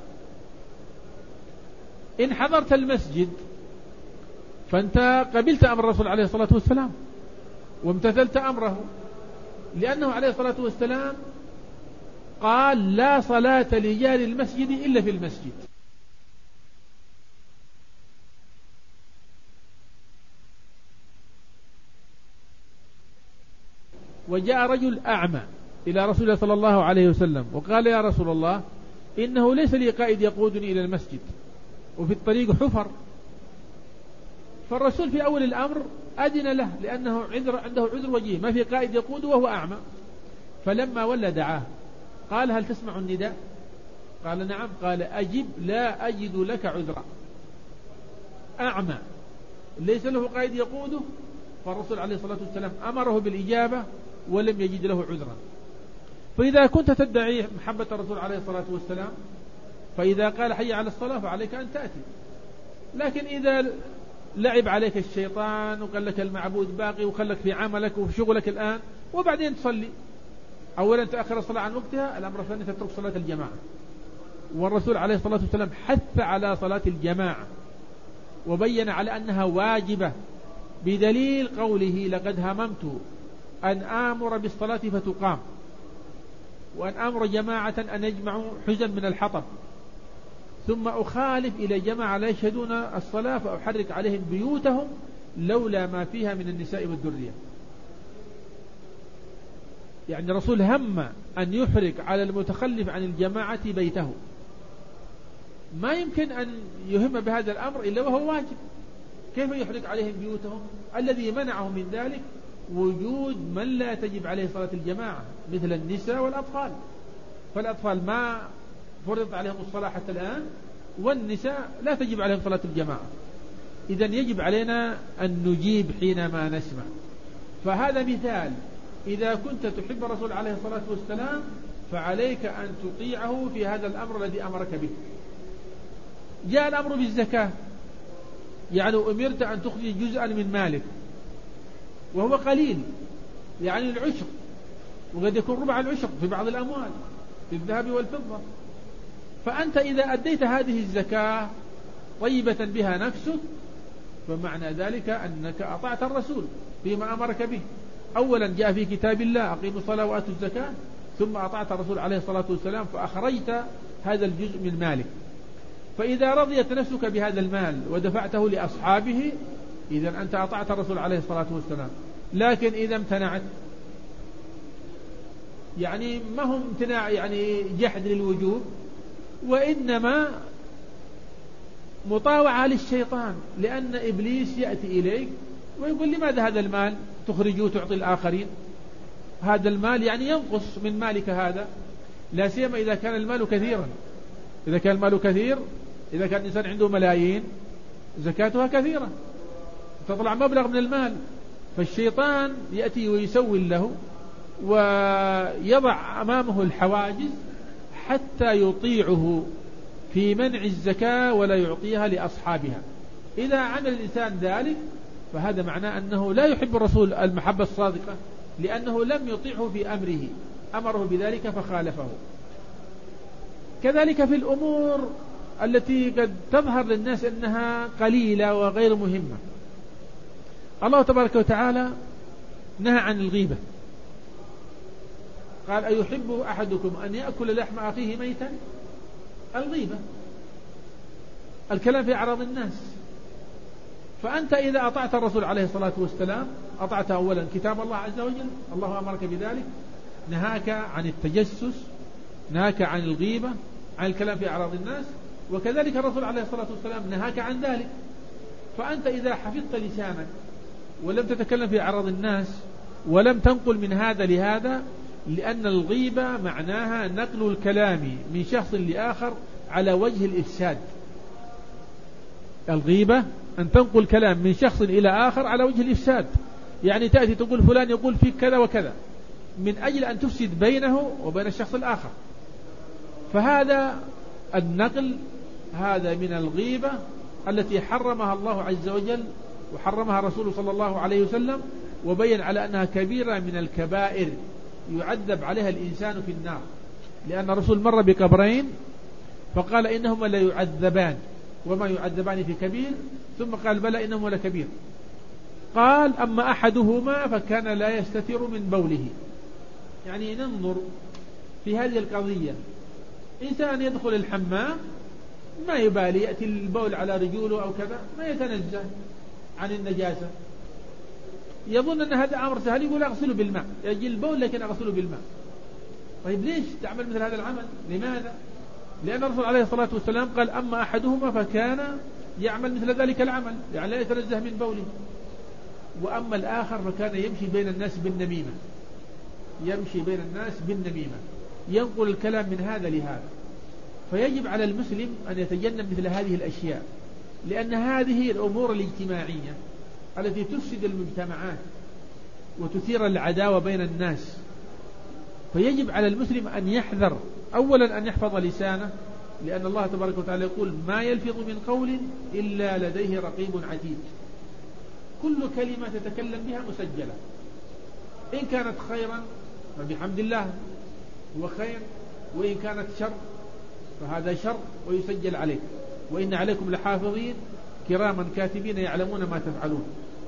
إن حضرت المسجد فأنت قبلت أمر الرسول عليه الصلاة والسلام وامتثلت أمره، لأنه عليه الصلاة والسلام قال: لا صلاة لجار المسجد إلا في المسجد. وجاء رجل أعمى إلى رسول الله صلى الله عليه وسلم وقال: يا رسول الله، إنه ليس لي قائد يقودني إلى المسجد وفي الطريق حفر. فالرسول في أول الأمر أذن له، لأنه عنده عذر وجيه، ما في قائد يقود وهو أعمى. فلما ولى دعاه قال: هل تسمع النداء؟ قال: نعم. قال: أجب، لا أجد لك عذرا. أعمى ليس له قائد يقوده، فالرسول عليه الصلاة والسلام أمره بالإجابة ولم يجد له عذرا. فإذا كنت تدعي محبة الرسول عليه الصلاة والسلام، فإذا قال حي على الصلاة فعليك أن تأتي. لكن إذا لعب عليك الشيطان وقال لك المعبود باقي وخلك في عملك وفي شغلك الآن وبعدين تصلي، أولا تأخر الصلاة عن وقتها، الأمر الثاني تترك صلاة الجماعة. والرسول عليه الصلاة والسلام حث على صلاة الجماعة وبين على أنها واجبة بدليل قوله لقد هممت أن آمر بالصلاة فتقام وأن آمر جماعة أن يجمعوا حزا من الحطب ثم أخالف إلى جماعة لا يشهدون الصلاة فأحرك عليهم بيوتهم لولا ما فيها من النساء والذرية. يعني الرسول هم أن يحرك على المتخلف عن الجماعة بيته، ما يمكن أن يهم بهذا الأمر إلا وهو واجب. كيف يحرك عليهم بيوتهم؟ الذي منعهم من ذلك وجود من لا تجب عليه صلاة الجماعة مثل النساء والأطفال، فالأطفال ما فرض عليهم الصلاة حتى الآن، والنساء لا تجب عليهم صلاة الجماعة. إذن يجب علينا أن نجيب حينما نسمع. فهذا مثال، إذا كنت تحب الرسول عليه الصلاة والسلام فعليك أن تطيعه في هذا الأمر الذي أمرك به. جاء الأمر بالزكاة، يعني أمرت أن تخرج جزءا من مالك وهو قليل، يعني العشر، وقد يكون ربع العشر في بعض الأموال في الذهب والفضة. فأنت إذا أديت هذه الزكاة طيبة بها نفسك فمعنى ذلك أنك أطعت الرسول فيما أمرك به. أولا جاء في كتاب الله أقيموا الصلاة وآتوا الزكاة، ثم أطعت الرسول عليه الصلاة والسلام فأخرجت هذا الجزء من مالك. فإذا رضيت نفسك بهذا المال ودفعته لأصحابه إذن أنت أطعت الرسول عليه الصلاة والسلام. لكن إذا امتنعت، يعني ما هم امتناع يعني جحد للوجوب، وإنما مطاوعة للشيطان، لأن إبليس يأتي إليك ويقول لماذا هذا المال تخرجه تعطي الآخرين؟ هذا المال يعني ينقص من مالك هذا، لا سيما إذا كان المال كثيرا. إذا كان المال كثير، إذا كان الإنسان عنده ملايين زكاتها كثيرة تطلع مبلغ من المال، فالشيطان يأتي ويسوي له ويضع أمامه الحواجز حتى يطيعه في منع الزكاة ولا يعطيها لأصحابها. إذا عمل الإنسان ذلك فهذا معناه أنه لا يحب الرسول المحبة الصادقة، لأنه لم يطيعه في أمره، أمره بذلك فخالفه. كذلك في الأمور التي قد تظهر للناس أنها قليلة وغير مهمة، الله تبارك وتعالى نهى عن الغيبة، قال أيحب أحدكم أن يأكل لحم أخيه ميتا؟ الغيبة الكلام في أعراض الناس. فأنت إذا أطعت الرسول عليه الصلاة والسلام أطعت أولا كتاب الله عز وجل، الله أمرك بذلك، نهاك عن التجسس، نهاك عن الغيبة، عن الكلام في أعراض الناس، وكذلك الرسول عليه الصلاة والسلام نهاك عن ذلك. فأنت إذا حفظت لسانك ولم تتكلم في أعراض الناس ولم تنقل من هذا لهذا، لأن الغيبة معناها نقل الكلام من شخص لآخر على وجه الإفساد. الغيبة أن تنقل كلام من شخص إلى آخر على وجه الإفساد، يعني تأتي تقول فلان يقول فيك كذا وكذا من أجل أن تفسد بينه وبين الشخص الآخر. فهذا النقل هذا من الغيبة التي حرمها الله عز وجل وحرمها الرسول صلى الله عليه وسلم، وبين على أنها كبيرة من الكبائر يعذب عليها الإنسان في النار. لأن الرسول مر بقبرين فقال إنهما لا يعذبان وما يعذبان في كبير، ثم قال بلى إنهما لكبير. قال أما أحدهما فكان لا يستتر من بوله. يعني ننظر في هذه القضية، إنسان يدخل الحمام ما يبالي، يأتي البول على رجوله أو كذا ما يتنزه عن النجاسة، يظن أن هذا أمر سهل، يقول أغسله بالماء، يجي البول لكن أغسله بالماء. طيب ليش تعمل مثل هذا العمل؟ لماذا؟ لأن الرسول عليه الصلاة والسلام قال أما أحدهما فكان يعمل مثل ذلك العمل، يعني لا يتنزه من بوله. وأما الآخر فكان يمشي بين الناس بالنميمة، يمشي بين الناس بالنميمة، ينقل الكلام من هذا لهذا. فيجب على المسلم أن يتجنب مثل هذه الأشياء، لأن هذه الأمور الاجتماعية التي تفسد المجتمعات وتثير العداوة بين الناس. فيجب على المسلم أن يحذر، أولا أن يحفظ لسانه، لأن الله تبارك وتعالى يقول ما يلفظ من قول إلا لديه رقيب عتيد. كل كلمة تتكلم بها مسجلة، إن كانت خيرا فبحمد الله هو خير، وإن كانت شر فهذا شر ويسجل عليك. وإن عليكم لحافظين كراما كاتبين يعلمون ما تفعلون.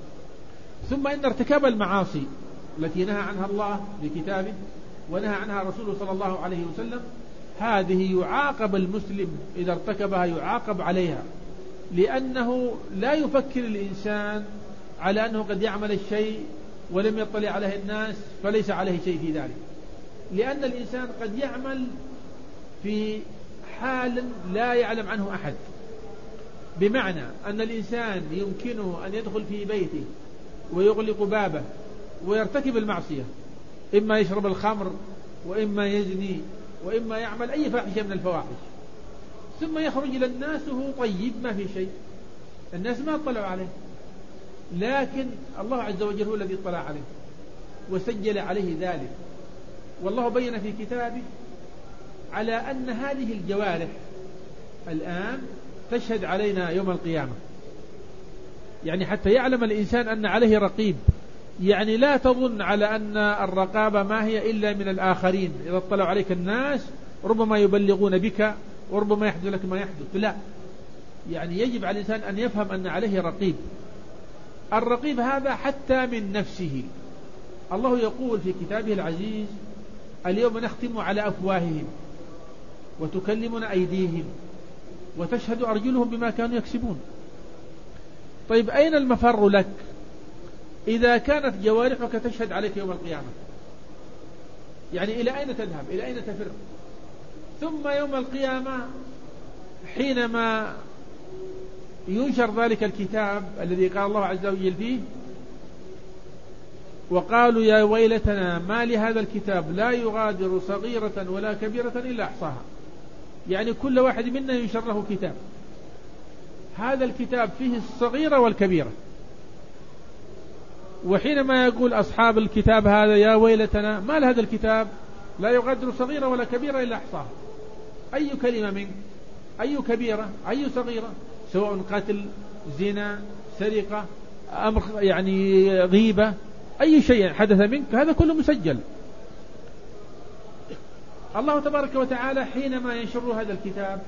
ثم إن ارتكاب المعاصي التي نهى عنها الله بكتابه ونهى عنها رسوله صلى الله عليه وسلم، هذه يعاقب المسلم إذا ارتكبها، يعاقب عليها، لأنه لا يفكر الإنسان على أنه قد يعمل الشيء ولم يطلع عليه الناس فليس عليه شيء في ذلك، لأن الإنسان قد يعمل في حال لا يعلم عنه أحد. بمعنى أن الإنسان يمكنه أن يدخل في بيته ويغلق بابه ويرتكب المعصية، إما يشرب الخمر وإما يزني وإما يعمل أي فاحشة من الفواحش، ثم يخرج إلى الناس وهو طيب ما في شيء، الناس ما اطلعوا عليه، لكن الله عز وجل هو الذي اطلع عليه وسجل عليه ذلك. والله بين في كتابه على أن هذه الجوارح الآن تشهد علينا يوم القيامة، يعني حتى يعلم الإنسان أن عليه رقيب. يعني لا تظن على أن الرقابة ما هي إلا من الآخرين، إذا اطلعوا عليك الناس ربما يبلغون بك وربما يحدث لك ما يحدث، لا، يعني يجب على الإنسان أن يفهم أن عليه رقيب. الرقيب هذا حتى من نفسه. الله يقول في كتابه العزيز اليوم نختم على أفواههم وتكلمنا أيديهم وتشهد أرجلهم بما كانوا يكسبون. طيب أين المفر لك إذا كانت جوارحك تشهد عليك يوم القيامة؟ يعني إلى أين تذهب؟ إلى أين تفر؟ ثم يوم القيامة حينما ينشر ذلك الكتاب الذي قال الله عز وجل فيه وقالوا يا ويلتنا ما لهذا الكتاب لا يغادر صغيرة ولا كبيرة إلا أحصاها، يعني كل واحد منا ينشر له كتاب، هذا الكتاب فيه الصغيرة والكبيرة. وحينما يقول أصحاب الكتاب هذا يا ويلتنا ما لهذا الكتاب لا يغادر صغيرة ولا كبيرة إلا أحصاها، أي كلمة منه، أي كبيرة، أي صغيرة، سواء قتل، زنا، سرقة، أمر يعني غيبة، أي شيء حدث منك هذا كله مسجل. الله تبارك وتعالى حينما ينشر هذا الكتاب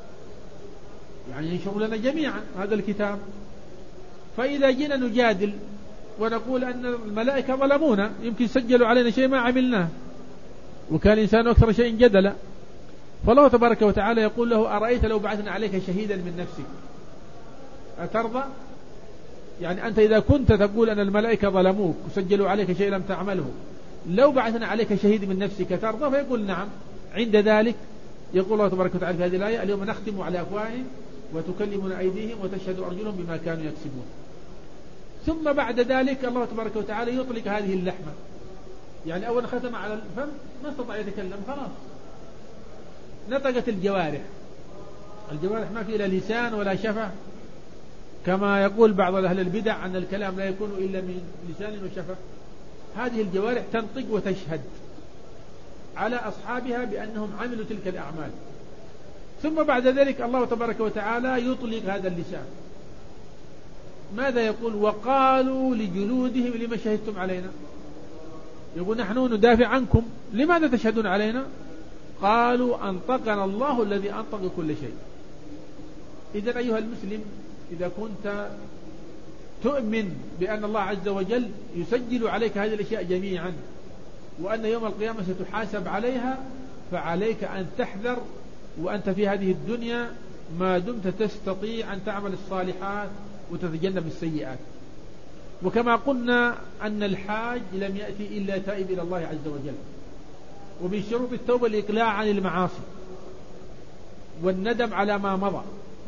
يعني ينشر لنا جميعا هذا الكتاب، فإذا جينا نجادل ونقول أن الملائكة ظلمونا، يمكن سجلوا علينا شيء ما عملناه، وكان الإنسان أكثر شيء جدلا، فالله تبارك وتعالى يقول له أرأيت لو بعثنا عليك شهيدا من نفسك أترضى؟ يعني أنت إذا كنت تقول أن الملائكة ظلموك وسجلوا عليك شيء لم تعمله، لو بعثنا عليك شهيد من نفسك ترضى؟ فيقول نعم. عند ذلك يقول الله تبارك وتعالى في هذه الآية اليوم نختم على أفواههم وتكلمنا أيديهم وتشهد أرجلهم بما كانوا يكسبون. ثم بعد ذلك الله تبارك وتعالى يطلق هذه اللحمة، يعني أول ختم على الفم ما استطاع يتكلم خلاص، نطقت الجوارح ما في إلا لسان ولا شفة، كما يقول بعض أهل البدع أن الكلام لا يكون إلا من لسان وشفة. هذه الجوارح تنطق وتشهد على أصحابها بأنهم عملوا تلك الأعمال. ثم بعد ذلك الله تبارك وتعالى يطلق هذا اللسان، ماذا يقول؟ وقالوا لجلودهم لما شهدتم علينا؟ يقول نحن ندافع عنكم، لماذا تشهدون علينا؟ قالوا أنطقنا الله الذي أنطق كل شيء. إذن أيها المسلم إذا كنت تؤمن بأن الله عز وجل يسجل عليك هذه الأشياء جميعا وأن يوم القيامة ستحاسب عليها، فعليك أن تحذر وأنت في هذه الدنيا ما دمت تستطيع أن تعمل الصالحات وتتجنب السيئات. وكما قلنا أن الحاج لم يأتي إلا تائب إلى الله عز وجل، ومن شروط التوبة الإقلاع عن المعاصي والندم على ما مضى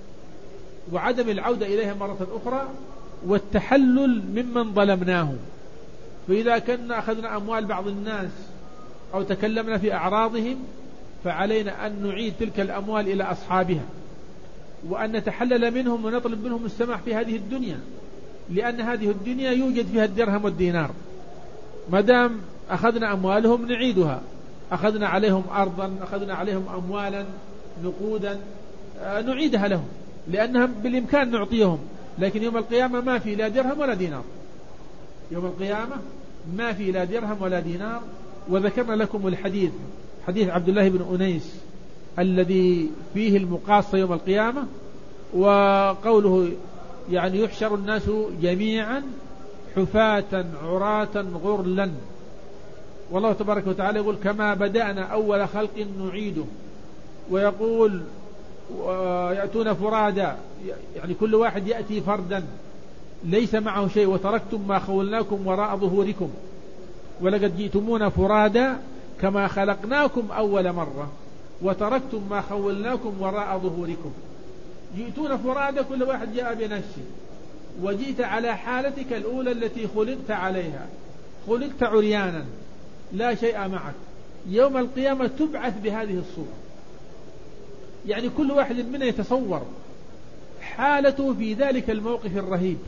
وعدم العودة إليها مرة أخرى والتحلل ممن ظلمناه. فإذا كنا أخذنا أموال بعض الناس أو تكلمنا في أعراضهم فعلينا أن نعيد تلك الأموال إلى أصحابها، وأن نتحلل منهم ونطلب منهم السماح في هذه الدنيا، لأن هذه الدنيا يوجد فيها الدرهم والدينار، ما دام أخذنا أموالهم نعيدها، أخذنا عليهم أرضا، أخذنا عليهم أموالا نقودا، نعيدها لهم، لأنها بالإمكان نعطيهم. لكن يوم القيامة ما في لا درهم ولا دينار، يوم القيامة ما في لا درهم ولا دينار. وذكرنا لكم الحديث، حديث عبد الله بن أنيس الذي فيه المقاصة يوم القيامة، وقوله يعني يحشر الناس جميعا حفاة عراة غرلا، والله تبارك وتعالى يقول كما بدأنا أول خلق نعيده، ويقول يأتون فرادا، يعني كل واحد يأتي فردا ليس معه شيء، وتركتم ما خولناكم وراء ظهوركم ولقد جئتمونا فرادا كما خلقناكم أول مرة وتركتم ما خولناكم وراء ظهوركم. جئتون فرادا، كل واحد جاء بنفسه، وجئت على حالتك الأولى التي خلقت عليها، خلقت عريانا لا شيء معك. يوم القيامة تبعث بهذه الصورة، يعني كل واحد منا يتصور حالته في ذلك الموقف الرهيب،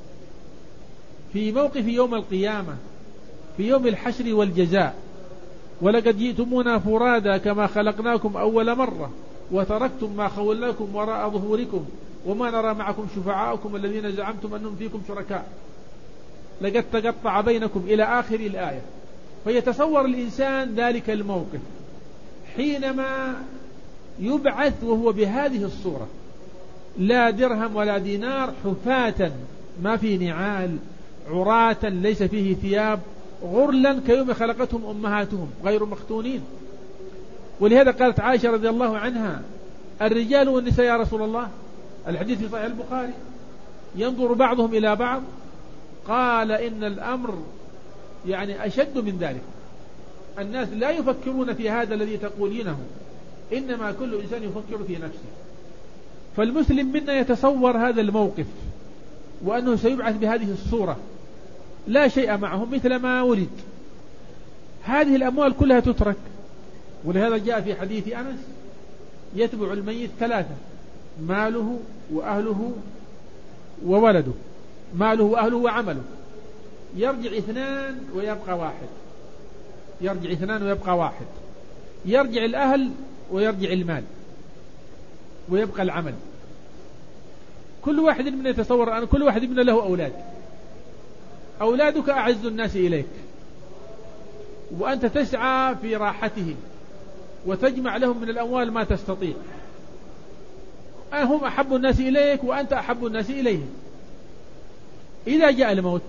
في موقف يوم القيامة، في يوم الحشر والجزاء. ولقد جئتمونا فرادا كما خلقناكم أول مرة وتركتم ما خولناكم وراء ظهوركم وما نرى معكم شفعاءكم الذين زعمتم أنهم فيكم شركاء لقد تقطع بينكم إلى آخر الآية. فيتصور الإنسان ذلك الموقف حينما يبعث وهو بهذه الصورة، لا درهم ولا دينار، حفاة ما في نعال، عراة ليس فيه ثياب، غرلا كيوم خلقتهم أمهاتهم غير مختونين. ولهذا قالت عائشة رضي الله عنها الرجال والنساء يا رسول الله، الحديث في صحيح البخاري، ينظر بعضهم إلى بعض، قال إن الأمر يعني أشد من ذلك، الناس لا يفكرون في هذا الذي تقولينه، إنما كل إنسان يفكر في نفسه. فالمسلم منا يتصور هذا الموقف، وأنه سيبعث بهذه الصورة لا شيء معهم مثل ما ولد، هذه الأموال كلها تترك. ولهذا جاء في حديث أنس يتبع الميت ثلاثة: ماله وأهله وولده، ماله وأهله وعمله، يرجع اثنان ويبقى واحد، يرجع اثنان ويبقى واحد، يرجع الأهل ويرجع المال ويبقى العمل. كل واحد منا يتصور أن كل واحد منا له أولاد، أولادك أعز الناس إليك، وأنت تسعى في راحتهم وتجمع لهم من الأموال ما تستطيع، هم أحب الناس إليك وأنت أحب الناس إليهم. إذا جاء الموت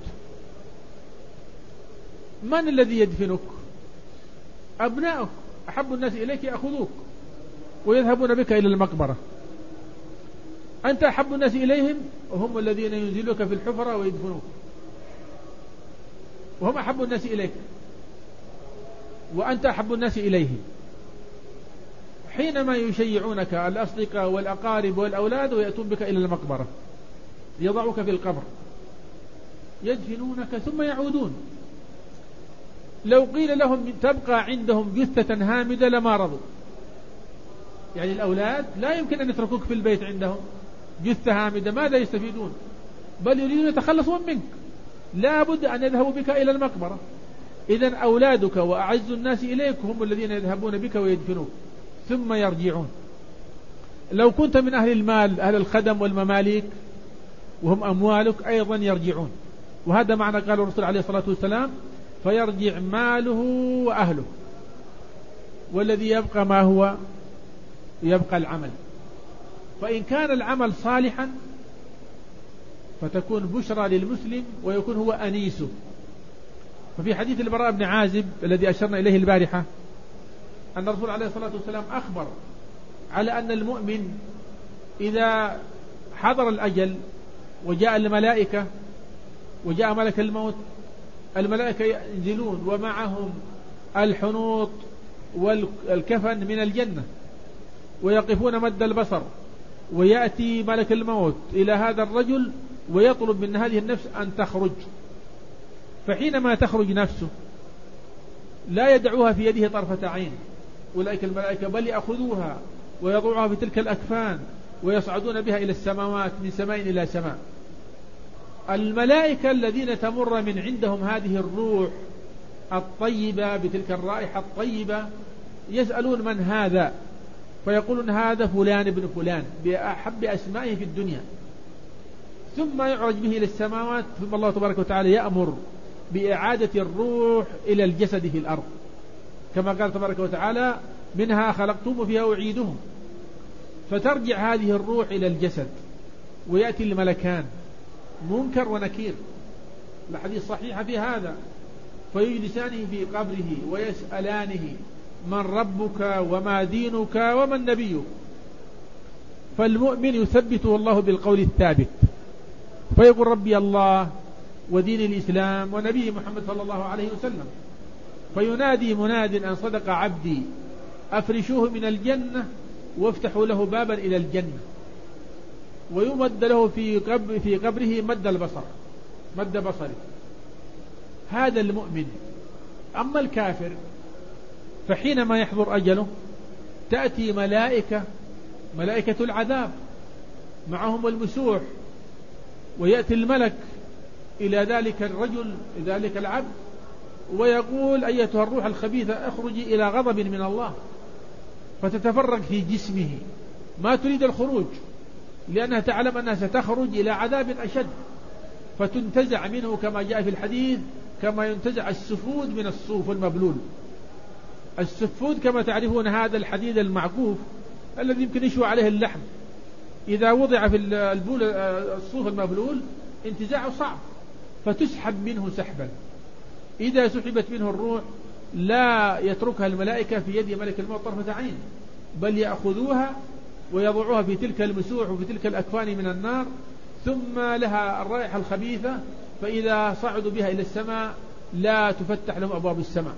من الذي يدفنك؟ أبنائك أحب الناس إليك يأخذوك ويذهبون بك إلى المقبرة، أنت أحب الناس إليهم وهم الذين ينزلوك في الحفرة ويدفنوك، وهم أحب الناس إليك وأنت أحب الناس إليهم. حينما يشيعونك الأصدقاء والأقارب والأولاد ويأتون بك إلى المقبرة، يضعوك في القبر، يدفنونك ثم يعودون. لو قيل لهم تبقى عندهم جثة هامدة لما رضوا، يعني الأولاد لا يمكن أن يتركوك في البيت عندهم جثة هامدة، ماذا يستفيدون؟ بل يريدون يتخلصون منك، لا بد أن يذهبوا بك إلى المقبرة. إذن أولادك وأعز الناس إليك هم الذين يذهبون بك ويدفنوك ثم يرجعون. لو كنت من أهل المال، أهل الخدم والمماليك وهم أموالك، أيضا يرجعون. وهذا معنى قال الرسول عليه الصلاة والسلام: فيرجع ماله وأهله، والذي يبقى ما هو؟ يبقى العمل. فإن كان العمل صالحا فتكون بشرى للمسلم ويكون هو أنيسه. ففي حديث البراء بن عازب الذي أشرنا إليه البارحة أن الرسول عليه الصلاة والسلام أخبر على أن المؤمن إذا حضر الأجل وجاء الملائكة وجاء ملك الموت، الملائكة ينزلون ومعهم الحنوط والكفن من الجنة، ويقفون مد البصر، ويأتي ملك الموت إلى هذا الرجل ويطلب من هذه النفس أن تخرج. فحينما تخرج نفسه لا يدعوها في يده طرفة عين أولئك الملائكة، بل يأخذوها ويضعوها في تلك الأكفان ويصعدون بها إلى السماوات، من سماء إلى سماء. الملائكة الذين تمر من عندهم هذه الروح الطيبة بتلك الرائحة الطيبة، يسألون من هذا؟ فيقولون هذا فلان ابن فلان بأحب أسمائه في الدنيا. ثم يعرج به إلى السماوات، ثم الله تبارك وتعالى يأمر بإعادة الروح إلى الجسد في الأرض، كما قال تبارك وتعالى منها خلقتم وفيها أعيدهم. فترجع هذه الروح إلى الجسد، ويأتي الملكان منكر ونكير، الحديث صحيح في هذا، فيجلسانه في قبره ويسألانه من ربك وما دينك ومن نبيك. فالمؤمن يثبته الله بالقول الثابت، فيقول ربي الله ودين الإسلام ونبي محمد صلى الله عليه وسلم. فينادي مناد أن صدق عبدي أفرشوه من الجنة وافتحوا له بابا إلى الجنة، ويمد له في قبره مد بصره. هذا المؤمن. أما الكافر فحينما يحضر أجله تأتي ملائكة العذاب معهم المسوح، ويأتي الملك إلى ذلك الرجل ذلك العبد ويقول أيتها الروح الخبيثة اخرجي إلى غضب من الله، فتتفرق في جسمه ما تريد الخروج، لأنها تعلم أنها ستخرج إلى عذاب أشد، فتنتزع منه كما جاء في الحديث كما ينتزع السفود من الصوف المبلول. السفود كما تعرفون هذا الحديد المعكوف الذي يمكن يشوى عليه اللحم، إذا وضع في الصوف المبلول انتزاعه صعب، فتسحب منه سحبا. إذا سحبت منه الروح لا يتركها الملائكة في يد ملك الموت طرفة عين، بل يأخذوها ويضعوها في تلك المسوح وفي تلك الأكفان من النار، ثم لها الرائحة الخبيثة، فإذا صعدوا بها إلى السماء لا تفتح لهم أبواب السماء،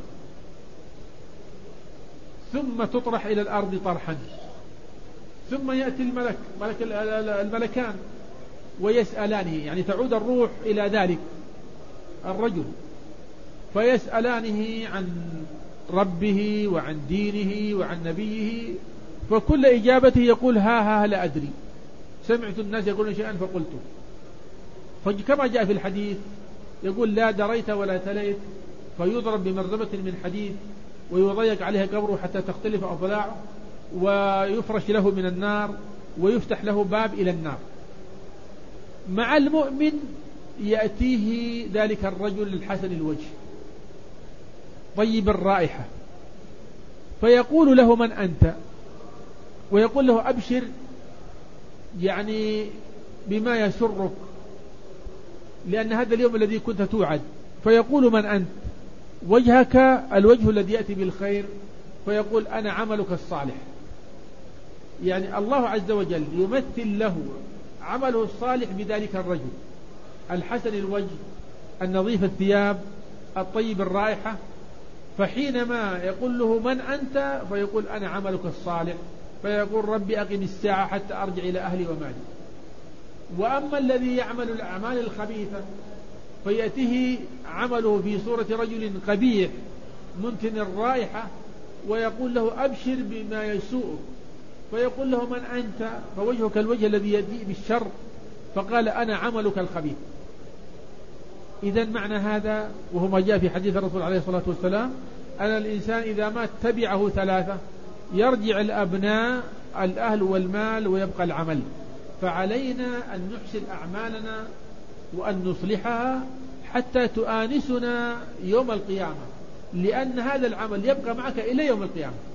ثم تطرح إلى الأرض طرحا. ثم يأتي الملكان ويسألانه، يعني تعود الروح إلى ذلك الرجل، فيسألانه عن ربه وعن دينه وعن نبيه، فكل إجابته يقول ها لا أدري، سمعت الناس يقولون شيئا فقلته. فكما جاء في الحديث يقول لا دريت ولا تليت، فيضرب بمرزبة من حديد ويضيق عليها قبره حتى تختلف أضلاعه، ويفرش له من النار ويفتح له باب إلى النار. مع المؤمن يأتيه ذلك الرجل الحسن الوجه طيب الرائحة، فيقول له من أنت؟ ويقول له أبشر يعني بما يسرك، لأن هذا اليوم الذي كنت توعد. فيقول من أنت؟ وجهك الوجه الذي يأتي بالخير، فيقول أنا عملك الصالح. يعني الله عز وجل يمثل له عمله الصالح بذلك الرجل الحسن الوجه النظيف الثياب الطيب الرائحة. فحينما يقول له من أنت؟ فيقول أنا عملك الصالح، فيقول ربي أقم الساعة حتى أرجع إلى أهلي ومالي. وأما الذي يعمل الأعمال الخبيثة فيأتيه عمله في صورة رجل قبيح منتن الرائحة، ويقول له أبشر بما يسوء، فيقول له من أنت؟ فوجهك الوجه الذي يدي بالشر، فقال أنا عملك الخبيث. إذن معنى هذا وهو ما جاء في حديث الرسول عليه الصلاة والسلام أن الإنسان إذا مات تبعه ثلاثة: يرجع الأبناء، الأهل والمال، ويبقى العمل. فعلينا أن نحسن أعمالنا وأن نصلحها حتى تؤانسنا يوم القيامة، لأن هذا العمل يبقى معك إلى يوم القيامة.